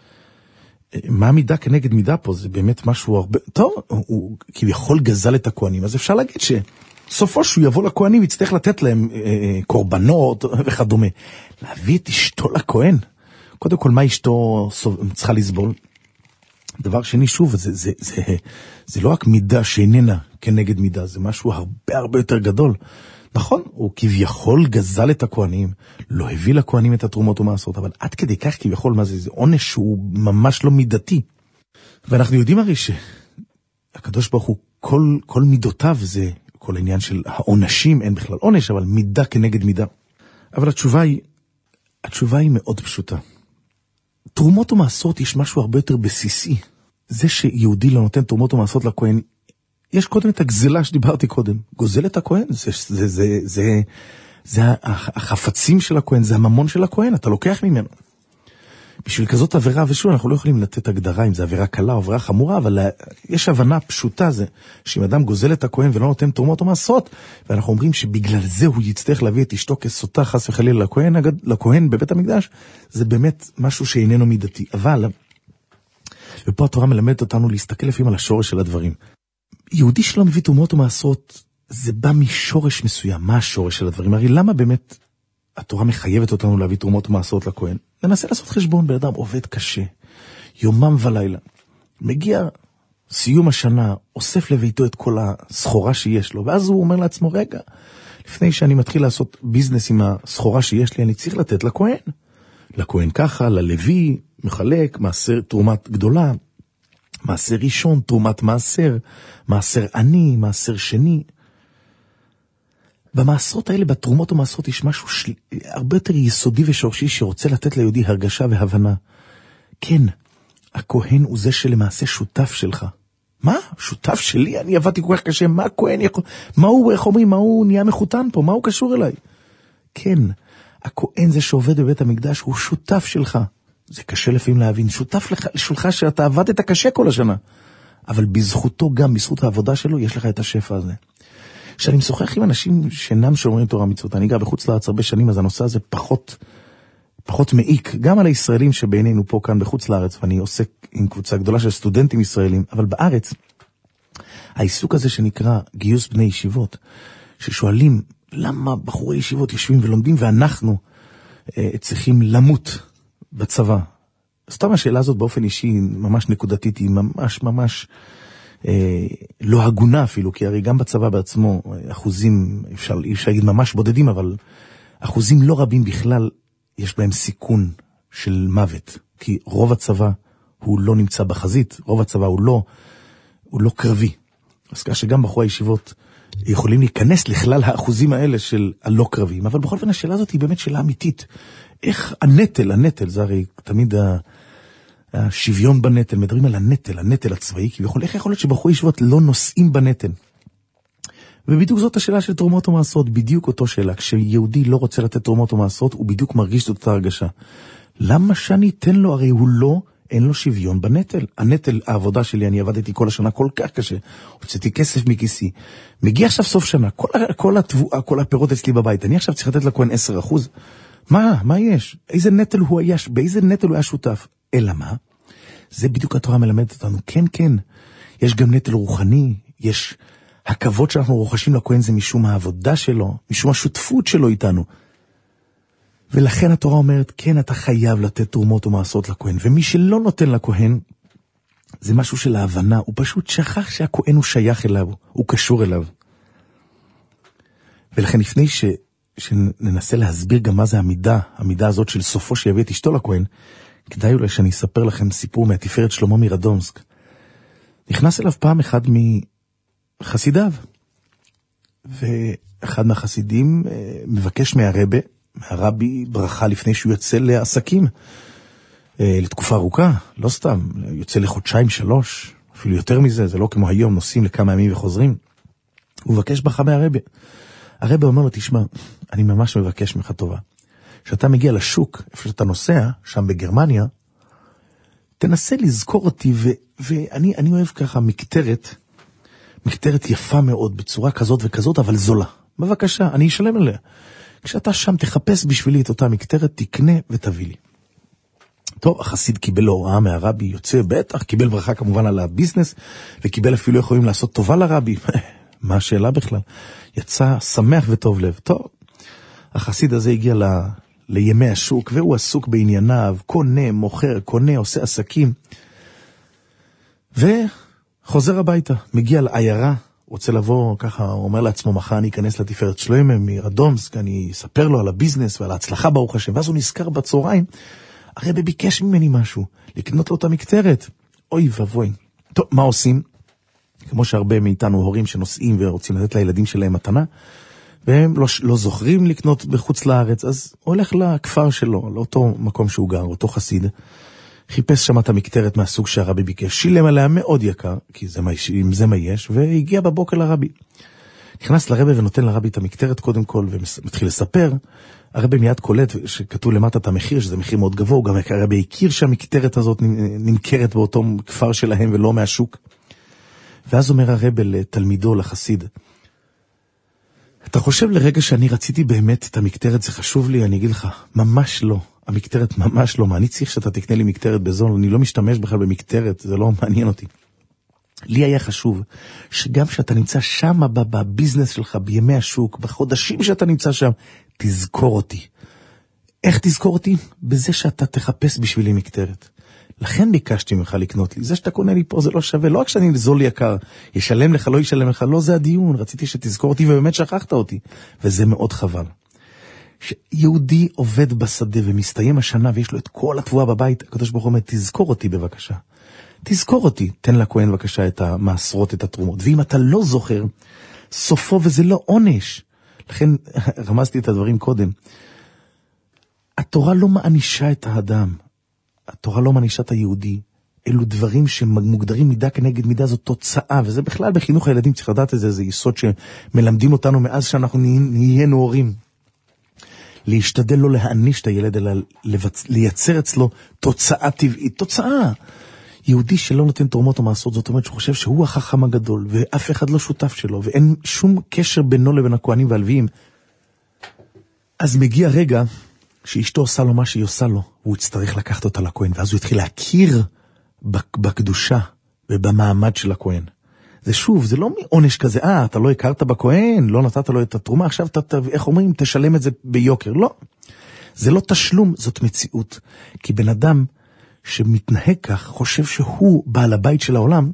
מה מידה כנגד מידה פה? זה באמת משהו הרבה... טוב, הוא כביכול גזל את הכהנים, אז אפשר להגיד שסופו שהוא יבוא לכהנים, יצטרך לתת להם אה, קורבנות וכדומה. להביא את אשתו לכהן? קודם כל, מה אשתו צריכה לסבול? דבר שני, שוב, זה, זה, זה, זה, זה לא רק מידה שאיננה כנגד מידה, זה משהו הרבה הרבה יותר גדול. נכון, הוא כביכול גזל את הכהנים, לא הביא לכהנים את התרומות ומעשרות, אבל עד כדי כך כביכול, מה זה? זה עונש שהוא ממש לא מידתי. ואנחנו יודעים הרי שהקדוש ברוך הוא, כל, כל מידותיו זה, כל העניין של העונשים, אין בכלל עונש, אבל מידה כנגד מידה. אבל התשובה היא, התשובה היא מאוד פשוטה. תרומות ומעשרות יש משהו הרבה יותר בסיסי. זה שיהודי לא נותן תרומות ומעשרות לכהן, יש קודם את הגזלה שדיברתי קודם. גוזל את הכהן, זה, זה, זה, זה, זה החפצים של הכהן, זה הממון של הכהן, אתה לוקח ממנו. בשביל כזאת עבירה, ושוב, אנחנו לא יכולים לתת הגדרה אם זה עבירה קלה או עבירה חמורה, אבל יש הבנה פשוטה, זה שאם אדם גוזל את הכהן ולא נותן תרומות ומעשרות, ואנחנו אומרים שבגלל זה הוא יצטרך להביא את אשתו כסוטה חס וחלילה לכהן, לכהן בבית המקדש, זה באמת משהו שאיננו מידתי. אבל, ופה התורה מלמדת אותנו להסתכל לפעמים על השורש של הדברים. יהודי שלא מביא תרומות ומעשרות, זה בא משורש מסוים. מה השורש של הדברים? הרי למה באמת התורה מחייבת אותנו להביא תרומות ומעשרות לכהן? ננסה לעשות חשבון, בן אדם עובד קשה, יומם ולילה, מגיע סיום השנה, אוסף לביתו את כל הסחורה שיש לו, ואז הוא אומר לעצמו, רגע, לפני שאני מתחיל לעשות ביזנס עם הסחורה שיש לי, אני צריך לתת לכהן. לכהן ככה, ללוי, מחלק, מעשר תרומת גדולה, מעשר ראשון, תרומת מעשר, מעשר עני, מעשר שני. במעשרות האלה, בתרומות ומעשרות, יש משהו של... הרבה יותר יסודי ושורשי שרוצה לתת ליהודי הרגשה והבנה. כן, הכהן הוא זה שלמעשה שותף שלך. מה? שותף שלי? אני עבדתי כל כך קשה, מה הכהן יכול... מה הוא, איך אומרים, מה הוא נהיה מחותן פה? מה הוא קשור אליי? כן, הכהן זה שעובד בבית המקדש, הוא שותף שלך. זה קשה לפעמים להבין, שותף לך, שלך שאתה עבדת קשה כל השנה. אבל בזכותו גם, בזכות העבודה שלו, יש לך את השפע הזה. כשאני משוחח עם אנשים שאינם שומרים תורה מצוות, אני גר בחוץ לארץ הרבה שנים, אז הנושא הזה פחות, פחות מעיק, גם על הישראלים שבינינו פה כאן בחוץ לארץ, ואני עוסק עם קבוצה גדולה של סטודנטים ישראלים, אבל בארץ, העיסוק הזה שנקרא גיוס בני ישיבות, ששואלים למה בחורי ישיבות יושבים ולומדים, ואנחנו אה, צריכים למות בצבא. סתם השאלה הזאת באופן אישי, ממש נקודתית, היא ממש ממש אה, לא הגונה אפילו, כי הרי גם בצבא בעצמו, אחוזים, אפשר, אפשר להגיד ממש בודדים, אבל אחוזים לא רבים בכלל, יש בהם סיכון של מוות, כי רוב הצבא הוא לא נמצא בחזית, רוב הצבא הוא לא, הוא לא קרבי. אז כך שגם בחורי הישיבות יכולים להיכנס לכלל האחוזים האלה של הלא קרבים, אבל בכל אופן השאלה הזאת היא באמת שאלה אמיתית. איך הנטל, הנטל, זה הרי תמיד השוויון בנטל, מדברים על הנטל, הנטל הצבאי, כביכול, איך יכול להיות שבחורי ישיבות לא נושאים בנטל? ובדיוק זאת השאלה של תרומות ומעשרות, בדיוק אותו שאלה. כשיהודי לא רוצה לתת תרומות ומעשרות, הוא בדיוק מרגיש את אותה הרגשה. למה שאני אתן לו? הרי הוא לא, אין לו שוויון בנטל. הנטל, העבודה שלי, אני עבדתי כל השנה כל כך קשה, הוצאתי כסף מכיסי. מגיע עכשיו סוף שנה, כל, כל התבואה, כל הפירות אצלי בבית, אני עכשיו צריך לתת לכהן עשרה אחוז. מה? מה יש? איזה נטל הוא היה, באיזה נטל הוא היה שותף? אלא מה? זה בדיוק התורה מלמדת אותנו. כן, כן. יש גם נטל רוחני, יש הכבוד שאנחנו רוחשים לכהן זה משום העבודה שלו, משום השותפות שלו איתנו. ולכן התורה אומרת, כן, אתה חייב לתת תרומות ומעשרות לכהן. ומי שלא נותן לכהן, זה משהו של ההבנה. הוא פשוט שכח שהכהן הוא שייך אליו, הוא קשור אליו. ולכן לפני ש... שננסה להסביר גם מה זה המידה, המידה הזאת של סופו שיביא את אשתו לכהן, כדאי אולי שאני אספר לכם סיפור מהתפארת שלמה מרדומסק. נכנס אליו פעם אחד מחסידיו, ואחד מהחסידים מבקש מהרבה, מהרבי ברכה לפני שהוא יוצא לעסקים, לתקופה ארוכה, לא סתם, יוצא לחודשיים שלוש, אפילו יותר מזה, זה לא כמו היום, נוסעים לכמה ימים וחוזרים. הוא מבקש ברכה מהרבה. הרב אומר לו, תשמע, אני ממש מבקש ממך טובה. כשאתה מגיע לשוק, איפה שאתה נוסע, שם בגרמניה, תנסה לזכור אותי, ו- ואני אני אוהב ככה מקטרת, מקטרת יפה מאוד, בצורה כזאת וכזאת, אבל זולה. בבקשה, אני אשלם עליה. כשאתה שם תחפש בשבילי את אותה מקטרת, תקנה ותביא לי. טוב, החסיד קיבל הוראה מהרבי, יוצא בטח, קיבל ברכה כמובן על הביזנס, וקיבל אפילו יכולים לעשות טובה לרבי. מה השאלה בכלל? יצא שמח וטוב לב. טוב, החסיד הזה הגיע ל... לימי השוק, והוא עסוק בענייניו, קונה, מוכר, קונה, עושה עסקים, וחוזר הביתה, מגיע לעיירה, רוצה לבוא, ככה, הוא אומר לעצמו, מחר אני אכנס לתפארת שלמה מרדומסק, אני אספר לו על הביזנס ועל ההצלחה ברוך השם, ואז הוא נזכר בצהריים, הרבי ביקש ממני משהו, לקנות לו את המקטרת. אוי ובוי. טוב, מה עושים? כמו שהרבה מאיתנו הורים שנוסעים ורוצים לתת לילדים שלהם מתנה, והם לא, לא זוכרים לקנות בחוץ לארץ, אז הולך לכפר שלו, לאותו מקום שהוא גר, אותו חסיד, חיפש שם את המקטרת מהסוג שהרבי ביקש, שילם עליה מאוד יקר, כי זה מה, זה מה יש, והגיע בבוקר לרבי. נכנס לרבי ונותן לרבי את המקטרת קודם כל, ומתחיל לספר, הרבי מיד קולט שכתוב למטה את המחיר, שזה מחיר מאוד גבוה, גם הרבי הכיר שהמקטרת הזאת נמכרת באותו כפר שלהם ולא מהשוק. ואז אומר הרבי לתלמידו, לחסיד, אתה חושב לרגע שאני רציתי באמת את המקטרת, זה חשוב לי? אני אגיד לך, ממש לא. המקטרת ממש לא. מה, אני צריך שאתה תקנה לי מקטרת בזול, אני לא משתמש בכלל במקטרת, זה לא מעניין אותי. לי היה חשוב שגם שאתה נמצא שם בביזנס שלך, בימי השוק, בחודשים שאתה נמצא שם, תזכור אותי. איך תזכור אותי? בזה שאתה תחפש בשבילי מקטרת. לכן ביקשתי ממך לקנות לי. זה שאתה קונה לי פה זה לא שווה. לא רק שאני זול יקר, ישלם לך, לא ישלם לך, לא זה הדיון. רציתי שתזכור אותי ובאמת שכחת אותי. וזה מאוד חבל. שיהודי עובד בשדה ומסתיים השנה ויש לו את כל התבואה בבית, הקדוש ברוך הוא אומר, תזכור אותי בבקשה. תזכור אותי, תן לכהן בבקשה את המעשרות, את התרומות. ואם אתה לא זוכר, סופו וזה לא עונש. לכן רמזתי את הדברים קודם. התורה לא מענישה את האדם. התורה לא מענישה את היהודי, אלו דברים שמוגדרים מידה כנגד מידה, זו תוצאה, וזה בכלל בחינוך הילדים, צריך לדעת את זה, זה יסוד שמלמדים אותנו מאז שאנחנו נהיינו הורים. להשתדל לא להעניש את הילד, אלא לייצר אצלו תוצאה טבעית, תוצאה. יהודי שלא נותן תרומות או מעשרות, זאת אומרת שהוא חושב שהוא החכם הגדול, ואף אחד לא שותף שלו, ואין שום קשר בינו לבין הכהנים והלוויים. אז מגיע רגע שאשתו עושה לו מה שהיא עושה לו, והוא יצטרך לקחת אותה לכהן, ואז הוא התחיל להכיר בקדושה ובמעמד של הכהן. זה שוב, זה לא מעונש כזה, אה, אתה לא הכרת בכהן, לא נתת לו את התרומה, עכשיו אתה, איך אומרים, תשלם את זה ביוקר. לא. זה לא תשלום, זאת מציאות. כי בן אדם שמתנהג כך, חושב שהוא בעל הבית של העולם,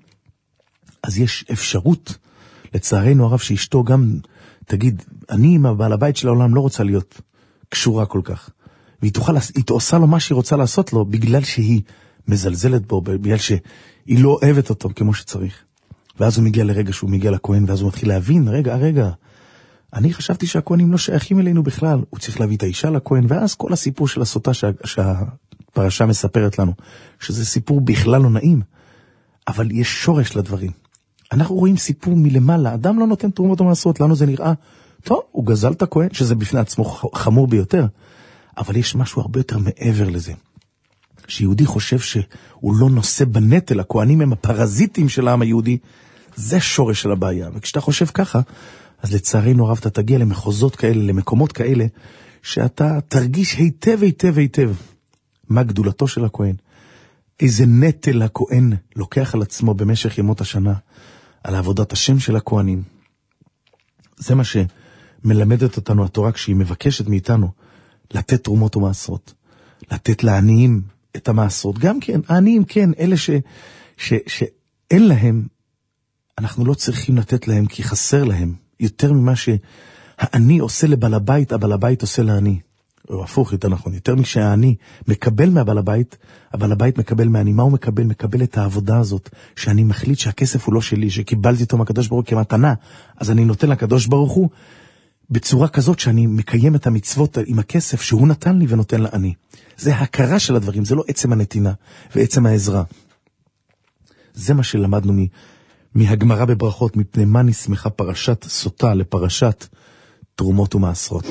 אז יש אפשרות, לצערנו הרב, שאשתו גם תגיד, אני עם הבעל הבית של העולם לא רוצה להיות קשורה כל כך. והיא תוכל, היא עושה לו מה שהיא רוצה לעשות לו, בגלל שהיא מזלזלת בו, בגלל שהיא לא אוהבת אותו כמו שצריך. ואז הוא מגיע לרגע שהוא מגיע לכהן, ואז הוא מתחיל להבין, רגע, רגע, אני חשבתי שהכהנים לא שייכים אלינו בכלל. הוא צריך להביא את האישה לכהן, ואז כל הסיפור של הסוטה שה, שהפרשה מספרת לנו, שזה סיפור בכלל לא נעים, אבל יש שורש לדברים. אנחנו רואים סיפור מלמעלה, אדם לא נותן תרומות או מעשרות, לנו זה נראה, טוב, הוא גזל את הכהן, שזה בפני עצמו חמור ביותר, אבל יש משהו הרבה יותר מעבר לזה. שיהודי חושב שהוא לא נושא בנטל, הכהנים הם הפרזיטים של העם היהודי, זה שורש של הבעיה. וכשאתה חושב ככה, אז לצערנו הרב אתה תגיע למחוזות כאלה, למקומות כאלה, שאתה תרגיש היטב היטב היטב מה גדולתו של הכהן, איזה נטל הכהן לוקח על עצמו במשך ימות השנה, על עבודת השם של הכהנים. זה מה שמלמדת אותנו התורה כשהיא מבקשת מאיתנו לתת תרומות ומעשרות, לתת לעניים את המעשרות. גם כן, העניים כן, אלה ש, ש, שאין להם, אנחנו לא צריכים לתת להם כי חסר להם, יותר ממה שהעני עושה לבעל הבית, הבעל הבית עושה לעני. או הפוך, יותר נכון, יותר משהעני מקבל מהבעל הבית, הבעל הבית מקבל מהעני. מה הוא מקבל? מקבל את העבודה הזאת, שאני מחליט שהכסף הוא לא שלי, שקיבלתי אותו מהקדוש ברוך הוא כמתנה, אז אני נותן לקדוש ברוך הוא, בצורה כזאת שאני מקיים את המצוות עם הכסף שהוא נתן לי ונותן לעני. זה הכרה של הדברים, זה לא עצם הנתינה ועצם העזרה. זה מה שלמדנו מ, מהגמרא בברכות, מפני מה נסמכה פרשת סוטה לפרשת תרומות ומעשרות.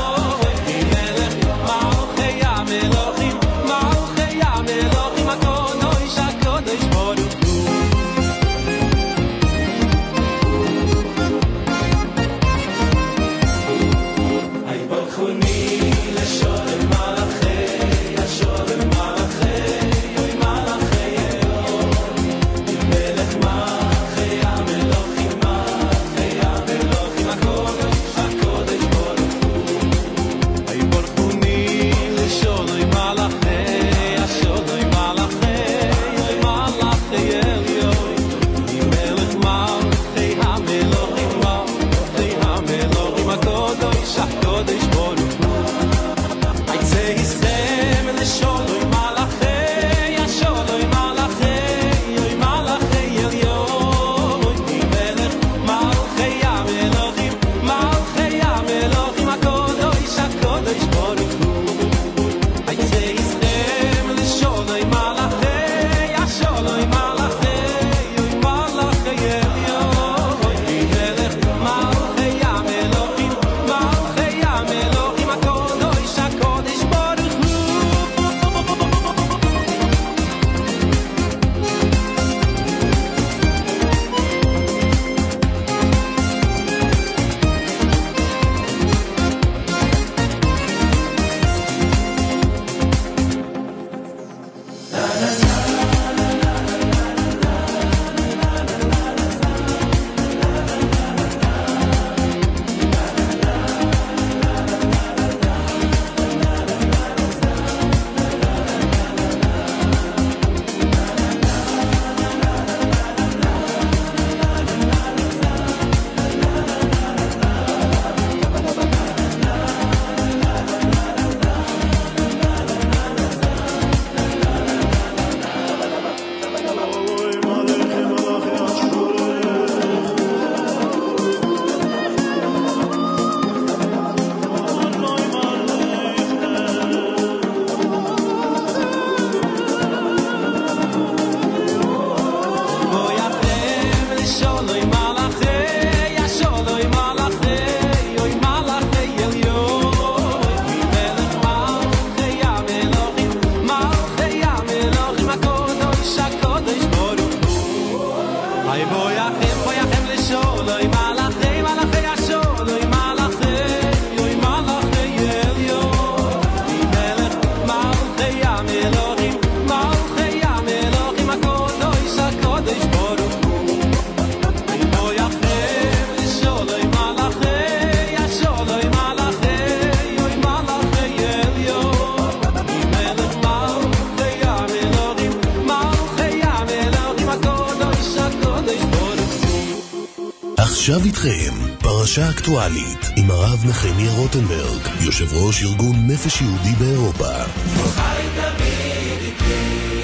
Malchei Amelochim, Malchei Amelochim, עכשיו איתכם, פרשה אקטואלית עם הרב נחמיה רוטנברג, יושב ראש ארגון נפש יהודי באירופה. חי תמיד איתי.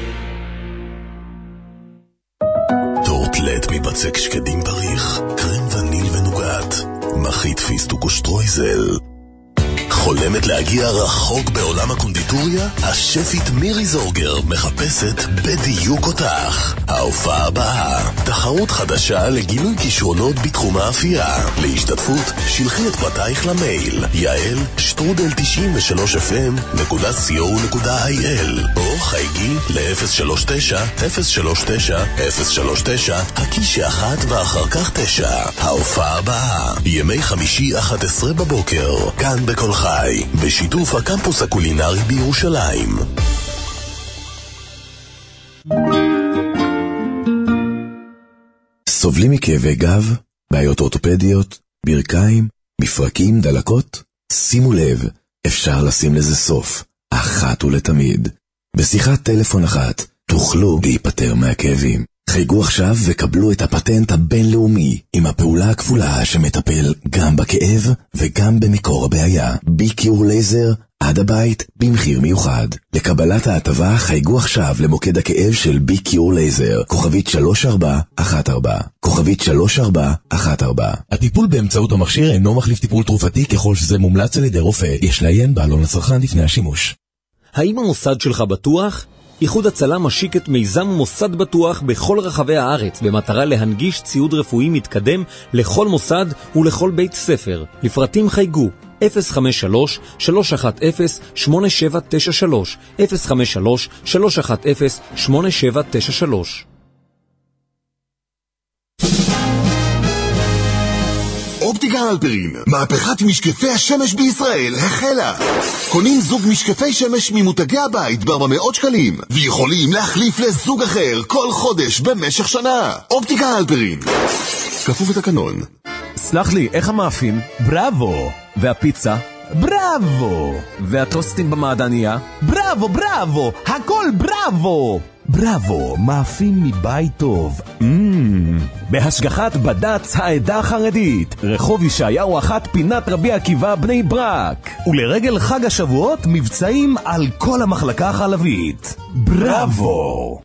טורטלט מבצק שקדים פריך, קרם וניל ונוגת, מחית פיסטוק ושטרויזל. חולמת להגיע רחוק בעולם הקונדיטוריה? השפית מירי זורגר מחפשת בדיוק אותך. ההופעה הבאה, תחרות חדשה לגילוי כישרונות בתחום האפייה. להשתתפות, שלחי את פרטייך למייל יעל שטרודל תשעים ושלוש אף אם נקודה סי או נקודה איי אל או חייגי ל-אפס שלוש תשע אפס שלוש תשע אפס שלוש תשע הקישה אחת ואחר כך תשע. ההופעה הבאה, ימי חמישי אחת עשרה בבוקר, כאן בכל חי, בשיתוף הקמפוס הקולינרי בירושלים. סובלים מכאבי גב, בעיות אורתופדיות, ברכיים, מפרקים, דלקות? שימו לב, אפשר לשים לזה סוף, אחת ולתמיד. בשיחת טלפון אחת תוכלו להיפטר מהכאבים. חייגו עכשיו וקבלו את הפטנט הבינלאומי עם הפעולה הכפולה שמטפל גם בכאב וגם במקור הבעיה. בי-קיור לייזר עד הבית במחיר מיוחד. לקבלת ההטבה חייגו עכשיו למוקד הכאב של בי-קיור לייזר, כוכבית שלוש ארבע אחת ארבע, כוכבית שלוש ארבע אחת ארבע. הטיפול באמצעות המכשיר אינו מחליף טיפול תרופתי ככל שזה מומלץ על ידי רופא. יש לעיין בעלון לצרכן לפני השימוש. האם המוסד שלך בטוח? איחוד הצלה משיק את מיזם מוסד בטוח בכל רחבי הארץ במטרה להנגיש ציוד רפואי מתקדם לכל מוסד ולכל בית ספר. לפרטים חייגו אפס חמש שלוש שלוש אחת אפס שמונה שבע תשע שלוש, אפס חמש שלוש שלוש אחת אפס שמונה שבע תשע שלוש. אופטיקה הלפרין, מהפכת משקפי השמש בישראל החלה. קונים זוג משקפי שמש ממותגי הבית ב-ארבע מאות שקלים ויכולים להחליף לזוג אחר כל חודש במשך שנה. אופטיקה הלפרין, כפוף לתקנון. סלח לי, איך המאפים? בראבו. והפיצה? בראבו. והטוסטים במעדניה? בראבו, בראבו, הכל בראבו. בראבו, מאפים מבית טוב. מmm, בהשגחת בד"ץ העדה החרדית, רחוב ישעיהו אחת, פינת רבי עקיבא, בני ברק. ולרגל חג השבועות, מבצעים על כל המחלקה החלבית. בראבו.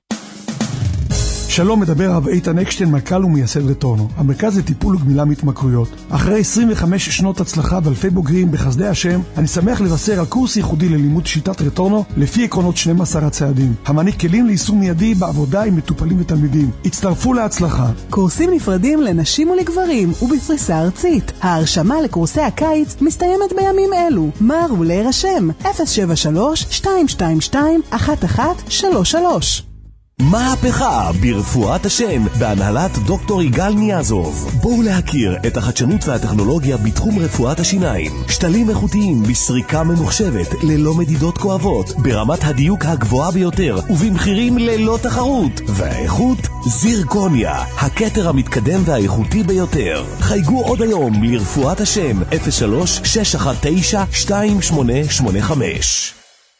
שלום, מדבר רב איתן אקשטיין, מנכ"ל ומייסד רטורנו, המרכז לטיפול וגמילה מהתמכרויות. אחרי עשרים וחמש שנות הצלחה ואלפי בוגרים בחסדי השם, אני שמח לבשר על קורס ייחודי ללימוד שיטת רטורנו לפי עקרונות שנים עשר הצעדים, המעניק כלים ליישום מיידי בעבודה עם מטופלים ותלמידים. הצטרפו להצלחה. קורסים נפרדים לנשים ולגברים ובפריסה ארצית. ההרשמה לקורסי הקיץ מסתיימת בימים אלו. מהרו להירשם אפס שבע שלוש שתיים שתיים שתיים אחת אחת שלוש שלוש. מהפכה ברפואת השן בהנהלת דוקטור יגאל ניאזוב. בואו להכיר את החדשנות והטכנולוגיה בתחום רפואת השיניים. שתלים איכותיים בסריקה ממוחשבת ללא מדידות כואבות, ברמת הדיוק הגבוהה ביותר ובמחירים ללא תחרות. והאיכות זירקוניה, הכתר המתקדם והאיכותי ביותר. חייגו עוד היום לרפואת השן אפס שלוש שש אחת תשע שתיים שמונה שמונה חמש.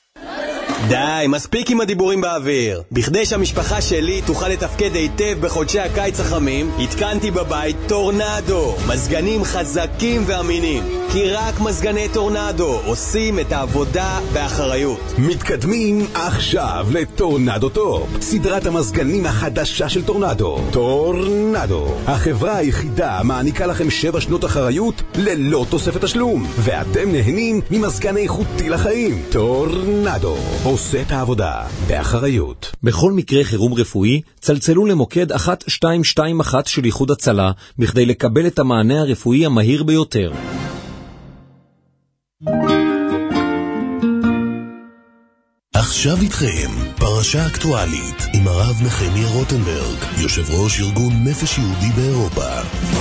די, מספיק עם הדיבורים באוויר. בכדי שהמשפחה שלי תוכל לתפקד היטב בחודשי הקיץ החמים, התקנתי בבית טורנדו, מזגנים חזקים ואמינים. כי רק מזגני טורנדו עושים את העבודה באחריות. מתקדמים עכשיו לטורנדו טופ, סדרת המזגנים החדשה של טורנדו. טורנדו, החברה היחידה מעניקה לכם שבע שנות אחריות ללא תוספת תשלום, ואתם נהנים ממזגן איכותי לחיים. טורנדו עושה את העבודה באחריות. בכל מקרה חירום רפואי, צלצלו למוקד אחת שתיים שתיים אחת של איחוד הצלה בכדי לקבל את המענה הרפואי המהיר ביותר. עכשיו איתכם, פרשה אקטואלית עם הרב נחמיה רוטנברג, יושב ראש ארגון נפש יהודי באירופה.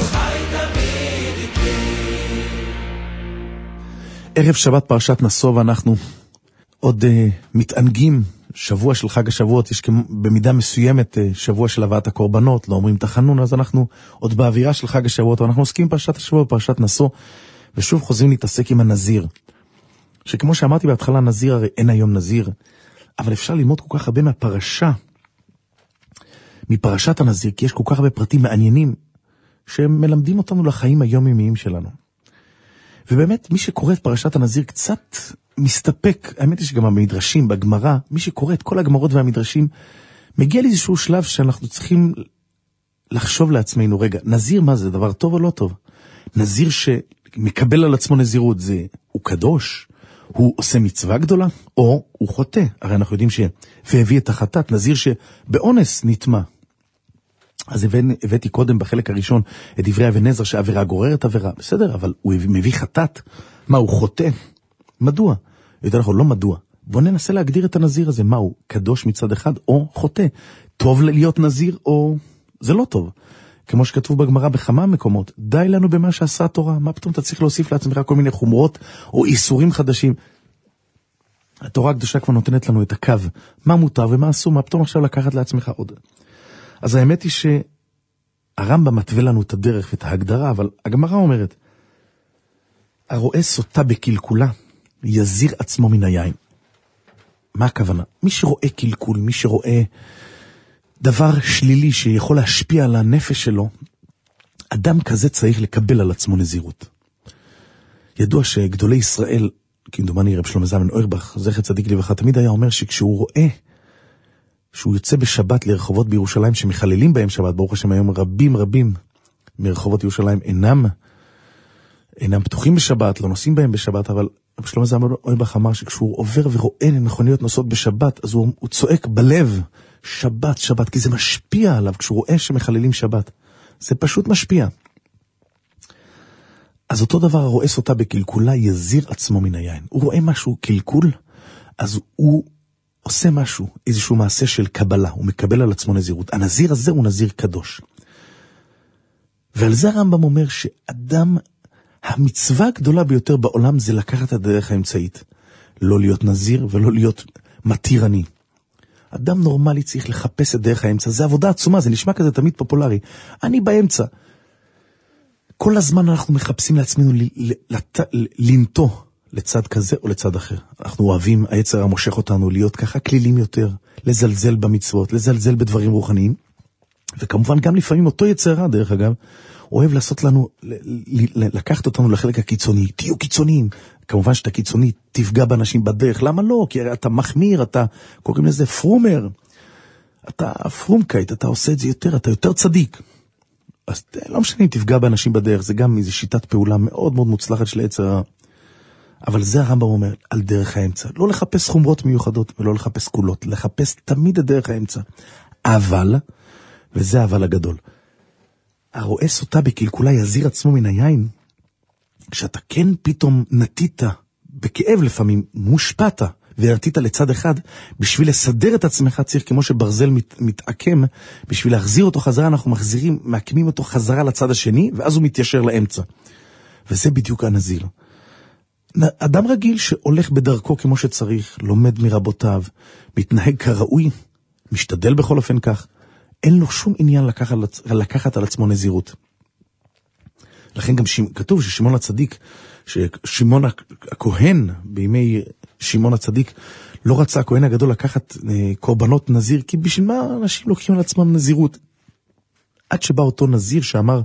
ערב שבת פרשת נשוא, ואנחנו עוד uh, מתענגים שבוע של חג השבועות. יש במידה מסוימת uh, שבוע של הבאת הקורבנות, לא אומרים תחנון, אז אנחנו עוד באווירה של חג השבועות, ואנחנו עוסקים פרשת השבוע, פרשת נשוא, ושוב חוזרים להתעסק עם הנזיר. שכמו שאמרתי בהתחלה, נזיר הרי אין היום נזיר, אבל אפשר ללמוד כל כך הרבה מהפרשה, מפרשת הנזיר, כי יש כל כך הרבה פרטים מעניינים, שהם מלמדים אותנו לחיים היומיומיים שלנו. ובאמת, מי שקורא את פרשת הנזיר קצת מסתפק, האמת היא שגם המדרשים בגמרא, מי שקורא את כל הגמרות והמדרשים, מגיע לאיזשהו שלב שאנחנו צריכים לחשוב לעצמנו, רגע, נזיר מה זה, דבר טוב או לא טוב? נזיר שמקבל על עצמו נזירות, זה, הוא קדוש, הוא עושה מצווה גדולה, או הוא חוטא. הרי אנחנו יודעים ש... והביא את החטאת, נזיר שבאונס נטמע. אז הבאתי קודם בחלק הראשון את דברי אבן-עזרא שהעבירה גוררת עבירה, בסדר, אבל הוא מביא חטאת. מה, הוא חוטא? מדוע? יותר נכון, לא מדוע. בוא ננסה להגדיר את הנזיר הזה, מה הוא? קדוש מצד אחד או חוטא? טוב להיות נזיר או... זה לא טוב. כמו שכתוב בגמרא בכמה מקומות, די לנו במה שעשה התורה, מה פתאום אתה צריך להוסיף לעצמך כל מיני חומרות או איסורים חדשים? התורה הקדושה כבר נותנת לנו את הקו, מה מותר ומה אסור, מה פתאום עכשיו לקחת לעצמך עוד? אז האמת היא שהרמב"ם מתווה לנו את הדרך ואת ההגדרה, אבל הגמרא אומרת, הרואה סוטה בקלקולה, יזיר עצמו מן היין. מה הכוונה? מי שרואה קלקול, מי שרואה דבר שלילי שיכול להשפיע על הנפש שלו, אדם כזה צריך לקבל על עצמו נזירות. ידוע שגדולי ישראל, כמדומני רב שלמה זלמן אוירבך, זכר צדיק לברכה, תמיד היה אומר שכשהוא רואה שהוא יוצא בשבת לרחובות בירושלים שמחללים בהם שבת, ברוך השם היום רבים רבים מרחובות ירושלים אינם אינם פתוחים בשבת, לא נוסעים בהם בשבת, אבל רב שלמה זלמן אוירבך אמר שכשהוא עובר ורואה מכוניות נוסעות בשבת, אז הוא, הוא צועק בלב, שבת, שבת, כי זה משפיע עליו כשהוא רואה שמחללים שבת. זה פשוט משפיע. אז אותו דבר הרואה סוטה בקלקולה יזיר עצמו מן היין. הוא רואה משהו קלקול, אז הוא עושה משהו, איזשהו מעשה של קבלה, הוא מקבל על עצמו נזירות. הנזיר הזה הוא נזיר קדוש. ועל זה הרמב"ם אומר שאדם, המצווה הגדולה ביותר בעולם זה לקחת את הדרך האמצעית. לא להיות נזיר ולא להיות מתירני. אדם נורמלי צריך לחפש את דרך האמצע. זה עבודה עצומה, זה נשמע כזה תמיד פופולרי. אני באמצע. כל הזמן אנחנו מחפשים לעצמנו לנטו לצד כזה או לצד אחר. אנחנו אוהבים, היצר המושך אותנו להיות ככה כלילים יותר, לזלזל במצוות, לזלזל בדברים רוחניים. וכמובן גם לפעמים אותו יצר, דרך אגב, אוהב לעשות לנו, לקחת אותנו לחלק הקיצוני. תהיו קיצוניים. כמובן שאתה קיצוני, תפגע באנשים בדרך. למה לא? כי הרי אתה מחמיר, אתה קוראים לזה פרומר. אתה פרומקייט, אתה עושה את זה יותר, אתה יותר צדיק. אז לא משנה אם תפגע באנשים בדרך, זה גם איזו שיטת פעולה מאוד מאוד מוצלחת של יצר. אבל זה הרמב"ם אומר, על דרך האמצע. לא לחפש חומרות מיוחדות ולא לחפש קולות, לחפש תמיד את דרך האמצע. אבל, וזה אבל הגדול, הרואה סוטה בקלקולה יזיר עצמו מן היין, כשאתה כן פתאום נתית, בכאב לפעמים, מושפעת, ונתית לצד אחד, בשביל לסדר את עצמך צריך, כמו שברזל מת, מתעקם, בשביל להחזיר אותו חזרה, אנחנו מחזירים, מעקמים אותו חזרה לצד השני, ואז הוא מתיישר לאמצע. וזה בדיוק הנזיר. אדם רגיל שהולך בדרכו כמו שצריך, לומד מרבותיו, מתנהג כראוי, משתדל בכל אופן כך, אין לו שום עניין לקחת, לקחת על עצמו נזירות. לכן גם שימ... כתוב ששמעון הצדיק, ששמעון הכהן, בימי שמעון הצדיק, לא רצה הכהן הגדול לקחת אה, קורבנות נזיר, כי בשביל מה אנשים לוקחים על עצמם נזירות? עד שבא אותו נזיר שאמר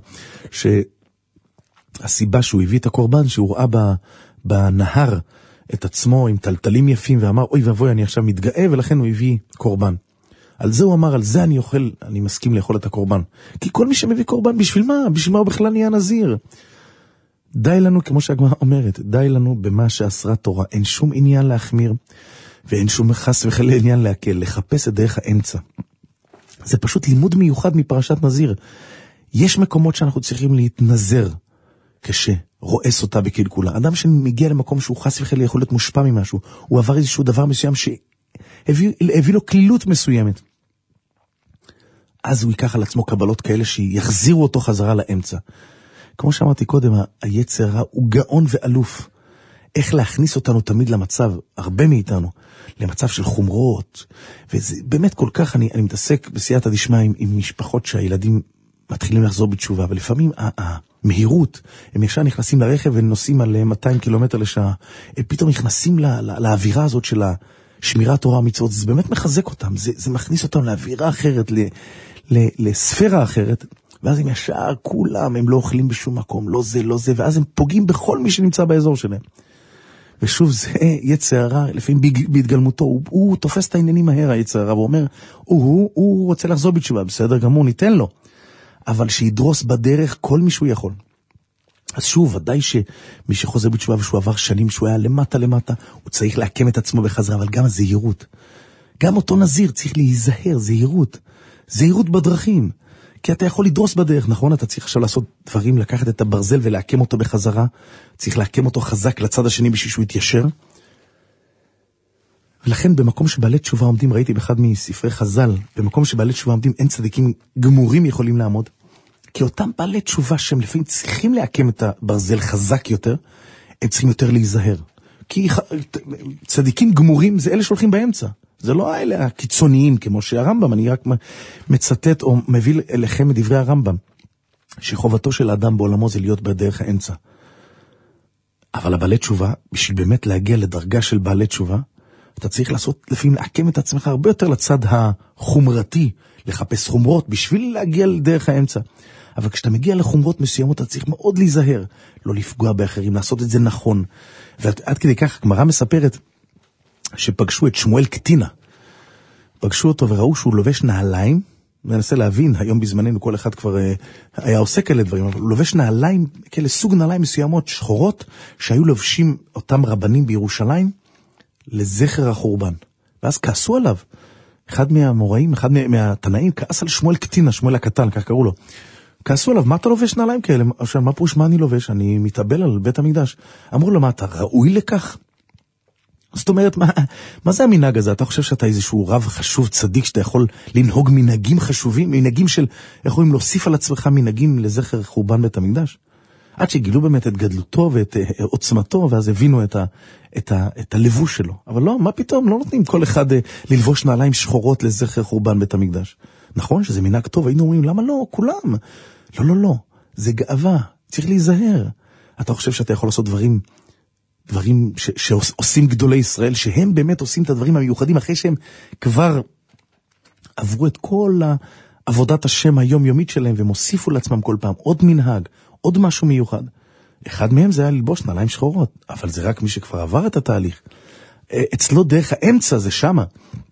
שהסיבה שהוא הביא את הקורבן, שהוא ראה ב... בנהר את עצמו עם טלטלים יפים, ואמר, אוי ובוי, אני עכשיו מתגאה, ולכן הוא הביא קורבן. על זה הוא אמר, על זה אני אוכל, אני מסכים לאכול את הקורבן. כי כל מי שמביא קורבן, בשביל מה? בשביל מה הוא בכלל נהיה נזיר? די לנו, כמו שהגמרא אומרת, די לנו במה שאסרה תורה. אין שום עניין להחמיר, ואין שום חס וחלילה עניין להקל, לחפש את דרך האמצע. זה פשוט לימוד מיוחד מפרשת נזיר. יש מקומות שאנחנו צריכים להתנזר, כשרואה סוטה בקלקולה. אדם שמגיע למקום שהוא חס וחלילה יכול להיות מושפע ממשהו, הוא עבר איזשהו דבר מסוים שהביא הביא לו כלילות מסוימת. אז הוא ייקח על עצמו קבלות כאלה שיחזירו אותו חזרה לאמצע. כמו שאמרתי קודם, היצר הרע הוא גאון ואלוף. איך להכניס אותנו תמיד למצב, הרבה מאיתנו, למצב של חומרות. וזה באמת כל כך, אני, אני מתעסק בסייעתא דשמיא עם, עם משפחות שהילדים מתחילים לחזור בתשובה, ולפעמים המהירות, הם ישר נכנסים לרכב ונוסעים על מאתיים קילומטר לשעה, הם פתאום נכנסים לה, לה, לאווירה הזאת של השמירת תורה המצוות, זה באמת מחזק אותם, זה, זה מכניס אותם לאווירה אחרת, ל, ל, לספירה אחרת, ואז הם ישר כולם, הם לא אוכלים בשום מקום, לא זה, לא זה, ואז הם פוגעים בכל מי שנמצא באזור שלהם. ושוב, זה יצר הרע, לפעמים בהתגלמותו, הוא, הוא תופס את העניינים מהר, היצר הרע, והוא אומר, הוא, הוא, הוא רוצה לחזור בתשובה, בסדר גמור, ניתן לו. אבל שידרוס בדרך כל מי שהוא יכול. אז שוב, ודאי שמי שחוזר בתשובה ושהוא עבר שנים, שהוא היה למטה למטה, הוא צריך להקם את עצמו בחזרה, אבל גם הזהירות. גם אותו נזיר צריך להיזהר, זהירות. זהירות בדרכים. כי אתה יכול לדרוס בדרך, נכון? אתה צריך עכשיו לעשות דברים, לקחת את הברזל ולהקם אותו בחזרה. צריך להקם אותו חזק לצד השני בשביל שהוא יתיישר. ולכן במקום שבעלי תשובה עומדים, ראיתי באחד מספרי חז"ל, במקום שבעלי תשובה עומדים, אין צדיקים גמורים יכולים לעמוד. כי אותם בעלי תשובה שהם לפעמים צריכים להקם את הברזל חזק יותר, הם צריכים יותר להיזהר. כי צדיקים גמורים זה אלה שהולכים באמצע. זה לא האלה הקיצוניים כמו שהרמב"ם, אני רק מצטט או מביא אליכם את דברי הרמב"ם, שחובתו של האדם בעולמו זה להיות בדרך האמצע. אבל הבעלי תשובה, בשביל באמת להגיע לדרגה של בעלי תשובה, אתה צריך לעשות, לפעמים להקם את עצמך הרבה יותר לצד החומרתי, לחפש חומרות בשביל להגיע לדרך האמצע. אבל כשאתה מגיע לחומרות מסוימות, אתה צריך מאוד להיזהר, לא לפגוע באחרים, לעשות את זה נכון. ועד כדי כך, הגמרא מספרת שפגשו את שמואל קטינה. פגשו אותו וראו שהוא לובש נעליים, וננסה להבין, היום בזמננו כל אחד כבר היה עושה כאלה דברים, אבל הוא לובש נעליים, כאלה סוג נעליים מסוימות, שחורות, שהיו לובשים אותם רבנים בירושלים, לזכר החורבן. ואז כעסו עליו. אחד מהמוראים, אחד מהתנאים, כעס על שמואל קטינה, שמואל הקטן, כך קראו לו. כעסו עליו, מה אתה לובש נעליים כאלה? עכשיו, מה פרוש, מה אני לובש? אני מתאבל על בית המקדש. אמרו לו, מה אתה ראוי לכך? זאת אומרת, מה, מה זה המנהג הזה? אתה חושב שאתה איזשהו רב חשוב, צדיק, שאתה יכול לנהוג מנהגים חשובים, מנהגים של, יכולים להוסיף על עצמך מנהגים לזכר חורבן בית המקדש? עד שגילו באמת את גדלותו ואת עוצמתו, ואז הבינו את, ה, את, ה, את הלבוש שלו. אבל לא, מה פתאום? לא נותנים כל אחד ללבוש נעליים שחורות לזכר חורבן בית המקדש. נכון שזה מנהג טוב, היינו אומרים, למה לא? כולם. לא, לא, לא. זה גאווה. צריך להיזהר. אתה חושב שאתה יכול לעשות דברים, דברים ש, שעושים גדולי ישראל, שהם באמת עושים את הדברים המיוחדים, אחרי שהם כבר עברו את כל עבודת השם היומיומית שלהם, והם הוסיפו לעצמם כל פעם עוד מנהג, עוד משהו מיוחד. אחד מהם זה היה ללבוש נעליים שחורות, אבל זה רק מי שכבר עבר את התהליך. אצלו דרך האמצע זה שמה.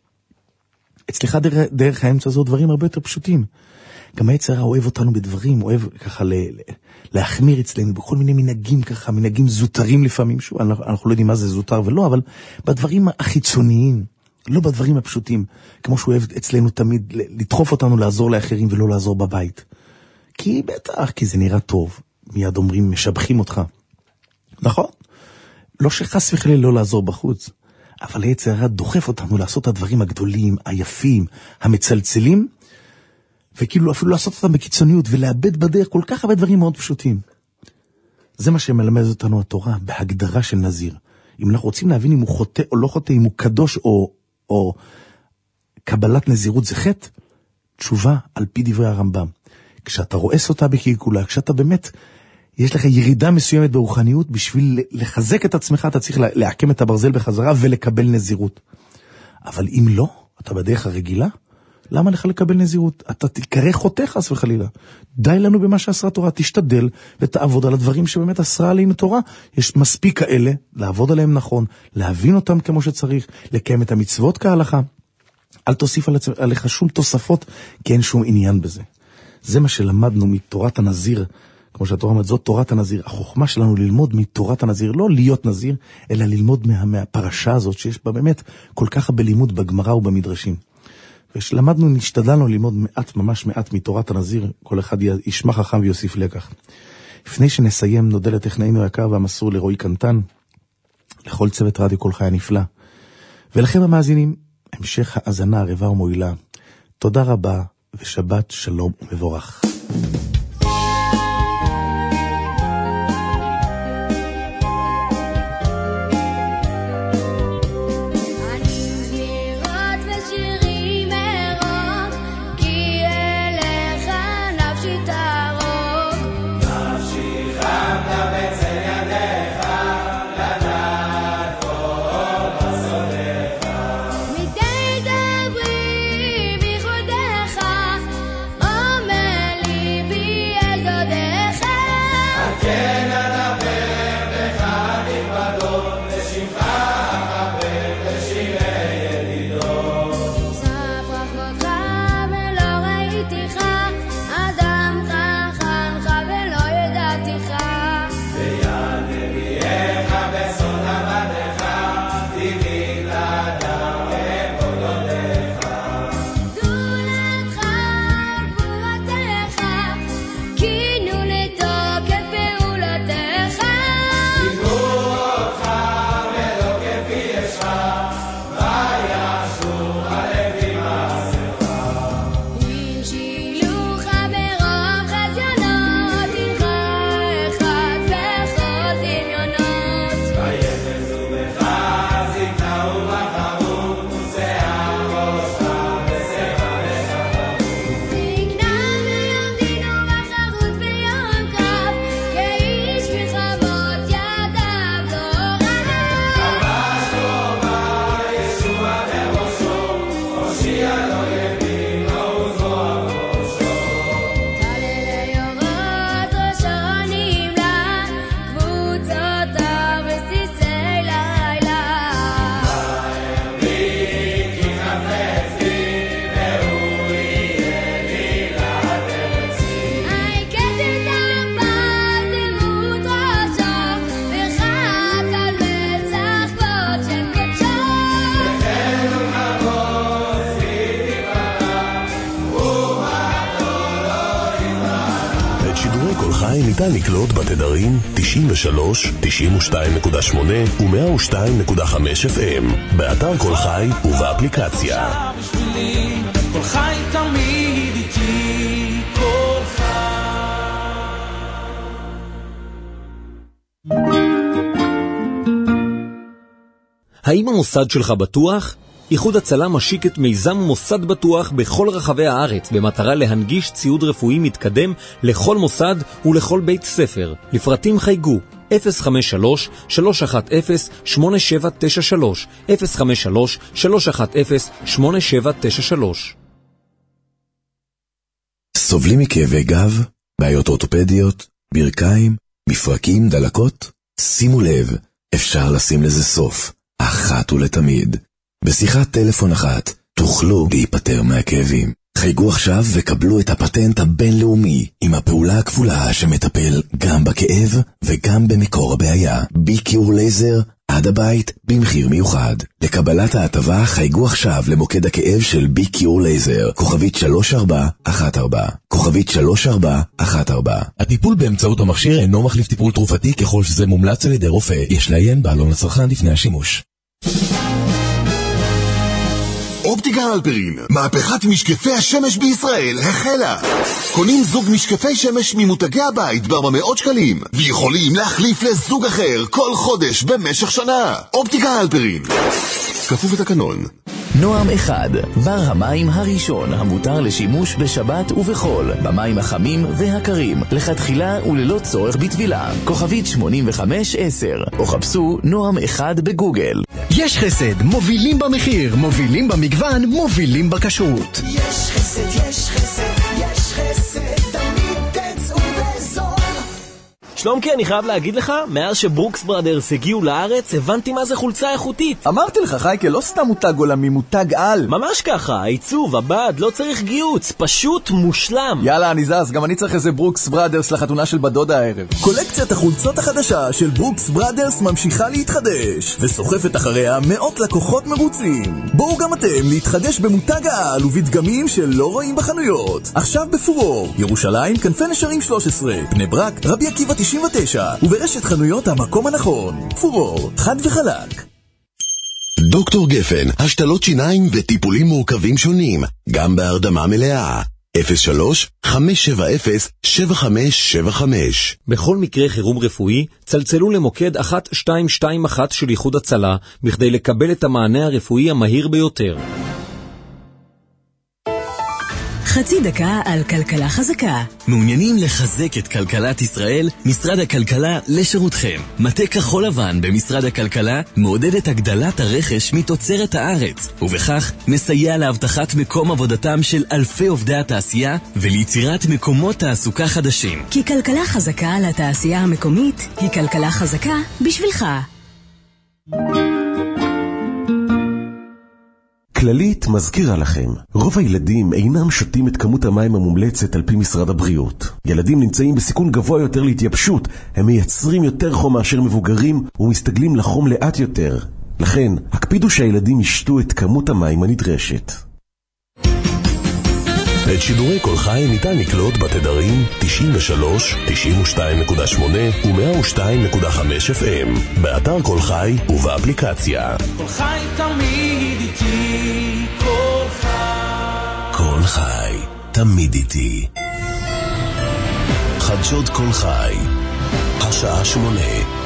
אצלך דרך, דרך האמצע זו דברים הרבה יותר פשוטים. גם היצר הרע אוהב אותנו בדברים, אוהב ככה ל, ל, להחמיר אצלנו בכל מיני מנהגים ככה, מנהגים זוטרים לפעמים, שוב, אנחנו, אנחנו לא יודעים מה זה זוטר ולא, אבל בדברים החיצוניים, לא בדברים הפשוטים, כמו שהוא אוהב אצלנו תמיד לדחוף אותנו לעזור לאחרים ולא לעזור בבית. כי בטח, כי זה נראה טוב, מיד אומרים, משבחים אותך. נכון? לא שחס וחלילה לא לעזור בחוץ, אבל היצר הרע דוחף אותנו לעשות את הדברים הגדולים, היפים, המצלצלים, וכאילו אפילו לעשות אותם בקיצוניות, ולאבד בדרך כל כך הרבה דברים מאוד פשוטים. זה מה שמלמד אותנו התורה, בהגדרה של נזיר. אם אנחנו רוצים להבין אם הוא חוטא או לא חוטא, אם הוא קדוש או, או קבלת נזירות זה חטא, תשובה על פי דברי הרמב"ם. כשאתה רואס אותה בקלקולה, כשאתה באמת, יש לך ירידה מסוימת ברוחניות, בשביל לחזק את עצמך, אתה צריך להקם את הברזל בחזרה ולקבל נזירות. אבל אם לא, אתה בדרך הרגילה, למה לך לקבל נזירות? אתה תקרא חוטא חס וחלילה. די לנו במה שאסרה תורה, תשתדל ותעבוד על הדברים שבאמת אסרה עלינו תורה. יש מספיק כאלה, לעבוד עליהם נכון, להבין אותם כמו שצריך, לקיים את המצוות כהלכה. אל תוסיף עליך שום תוספות, כי אין שום עניין בזה. זה מה שלמדנו מתורת הנזיר, כמו שהתורה אומרת, זאת תורת הנזיר. החוכמה שלנו ללמוד מתורת הנזיר, לא להיות נזיר, אלא ללמוד מה, מהפרשה הזאת, שיש בה באמת כל כך הרבה לימוד בגמרא ובמדרשים. ושלמדנו, נשתדלנו ללמוד מעט, ממש מעט מתורת הנזיר, כל אחד ישמע חכם ויוסיף לקח. לפני שנסיים, נודה לטכנאינו היקר והמסור לרועי קנטן, לכל צוות רדיו כל חי הנפלא. ולכם המאזינים, המשך האזנה ערבה ומועילה. תודה רבה ושבת שלום ומבורך. Be ניתן לקלוט בתדרים תשעים ושלוש, תשעים ושתיים נקודה שמונה ו-מאה ושתיים נקודה חמש אף אם, באתר כל חי ובאפליקציה. כל חי תמיד איתי, כל חי. האם המוסד שלך בטוח? איחוד הצלה משיק את מיזם מוסד בטוח בכל רחבי הארץ במטרה להנגיש ציוד רפואי מתקדם לכל מוסד ולכל בית ספר. לפרטים חייגו אפס חמש שלוש, שלוש אחת אפס, שמונה שבע תשע שלוש אפס חמש שלוש, שלוש אחת אפס, שמונה שבע תשע שלוש. סובלים מכאבי גב, בעיות אורתופדיות, ברכיים, מפרקים, דלקות? שימו לב, אפשר לשים לזה סוף, אחת ולתמיד. בשיחת טלפון אחת תוכלו להיפטר מהכאבים. חייגו עכשיו וקבלו את הפטנט הבינלאומי עם הפעולה הכפולה שמטפל גם בכאב וגם במקור הבעיה. בי-קיור לייזר עד הבית במחיר מיוחד. לקבלת ההטבה חייגו עכשיו למוקד הכאב של בי-קיור לייזר, כוכבית שלוש ארבע אחת ארבע, כוכבית שלוש ארבע אחת ארבע. הטיפול באמצעות המכשיר אינו מחליף טיפול תרופתי ככל שזה מומלץ על ידי רופא. יש לעיין בעלון לצרכן לפני השימוש. אופטיקה הלפרין, מהפכת משקפי השמש בישראל החלה. קונים זוג משקפי שמש ממותגי הבית ב-ארבע מאות שקלים, ויכולים להחליף לזוג אחר כל חודש במשך שנה. אופטיקה הלפרין, כפוף לתקנון. נועם אחד, בר המים הראשון המותר לשימוש בשבת ובחול, במים החמים והקרים, לכתחילה וללא צורך בטבילה. כוכבית שמונים וחמש עשר, או חפשו נועם אחד בגוגל. יש חסד, מובילים במחיר, מובילים במגוון, מובילים בכשרות. יש חסד, יש חסד, יש חסד, תמיד תצאו בזול. שלומקי, אני חייב להגיד לך, מאז שברוקס ברדרס הגיעו לארץ, הבנתי מה זה חולצה איכותית. אמרתי לך, חייקה, לא סתם מותג עולמי, מותג על. ממש ככה, העיצוב, הבד, לא צריך גיוץ, פשוט מושלם. יאללה, אני זז, גם אני צריך איזה ברוקס ברדרס לחתונה של בדודה הערב. קולקציית החולצות החדשה של ברוקס ברדרס ממשיכה להתחדש, וסוחפת אחריה מאות לקוחות מרוצים. בואו גם אתם להתחדש במותג העל ובדגמים שלא רואים בחנויות. עכשיו בפורור, ירושלים, כנפי נשרים שלוש עשרה, בני ברק, רבי עקיבא תשעים ותשע, וברשת חנויות המקום הנכון. פורור, חד וחלק. דוקטור גפן, השתלות שיניים וטיפולים מורכבים שונים, גם בהרדמה מלאה. אפס שלוש, חמש שבע אפס, שבע חמש שבע חמש. בכל מקרה חירום רפואי, צלצלו למוקד אחת שתיים שתיים אחת של איחוד הצלה, בכדי לקבל את המענה הרפואי המהיר ביותר. חצי דקה על כלכלה חזקה. מעוניינים לחזק את כלכלת ישראל? משרד הכלכלה לשירותכם. מטה כחול לבן במשרד הכלכלה מעודד את הגדלת הרכש מתוצרת הארץ, ובכך מסייע להבטחת מקום עבודתם של אלפי עובדי התעשייה וליצירת מקומות תעסוקה חדשים. כי כלכלה חזקה לתעשייה המקומית היא כלכלה חזקה בשבילך. כללית מזכירה לכם, רוב הילדים אינם שותים את כמות המים המומלצת על פי משרד הבריאות. ילדים נמצאים בסיכון גבוה יותר להתייבשות, הם מייצרים יותר חום מאשר מבוגרים ומסתגלים לחום לאט יותר. לכן, הקפידו שהילדים ישתו את כמות המים הנדרשת. את שידורי כל חי ניתן לקלוט בתדרים תשעים ושלוש, תשעים ושתיים נקודה שמונה ו-מאה ושתיים נקודה חמש אף אם, באתר כל חי ובאפליקציה. כל חי תמיד איתי, כל חי. כל חי תמיד איתי. חדשות כל חי, השעה שמונה.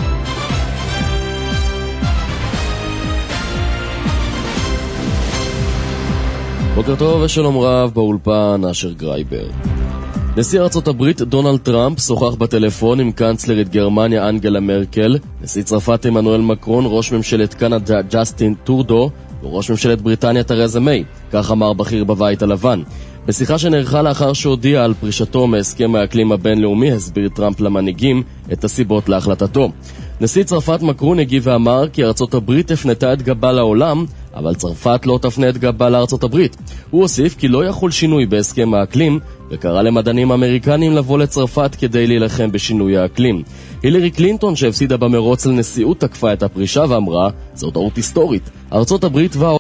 בוקר טוב ושלום רב, באולפן אשר גרייבר. נשיא ארצות הברית דונלד טראמפ שוחח בטלפון עם קנצלרית גרמניה אנגלה מרקל, נשיא צרפת עמנואל מקרון, ראש ממשלת קנדה ג'סטין טורדו וראש ממשלת בריטניה תרזה מיי, כך אמר בכיר בבית הלבן. בשיחה שנערכה לאחר שהודיע על פרישתו מהסכם האקלים הבינלאומי, הסביר טראמפ למנהיגים את הסיבות להחלטתו. נשיא צרפת מקרון הגיב ואמר כי ארצות הברית הפנתה את גבה לעולם, אבל צרפת לא תפנה את גבה לארצות הברית. הוא הוסיף כי לא יחול שינוי בהסכם האקלים, וקרא למדענים אמריקנים לבוא לצרפת כדי להילחם בשינוי האקלים. הילרי קלינטון שהפסידה במרוץ לנשיאות תקפה את הפרישה ואמרה, זו טעות היסטורית. ארצות הברית וה...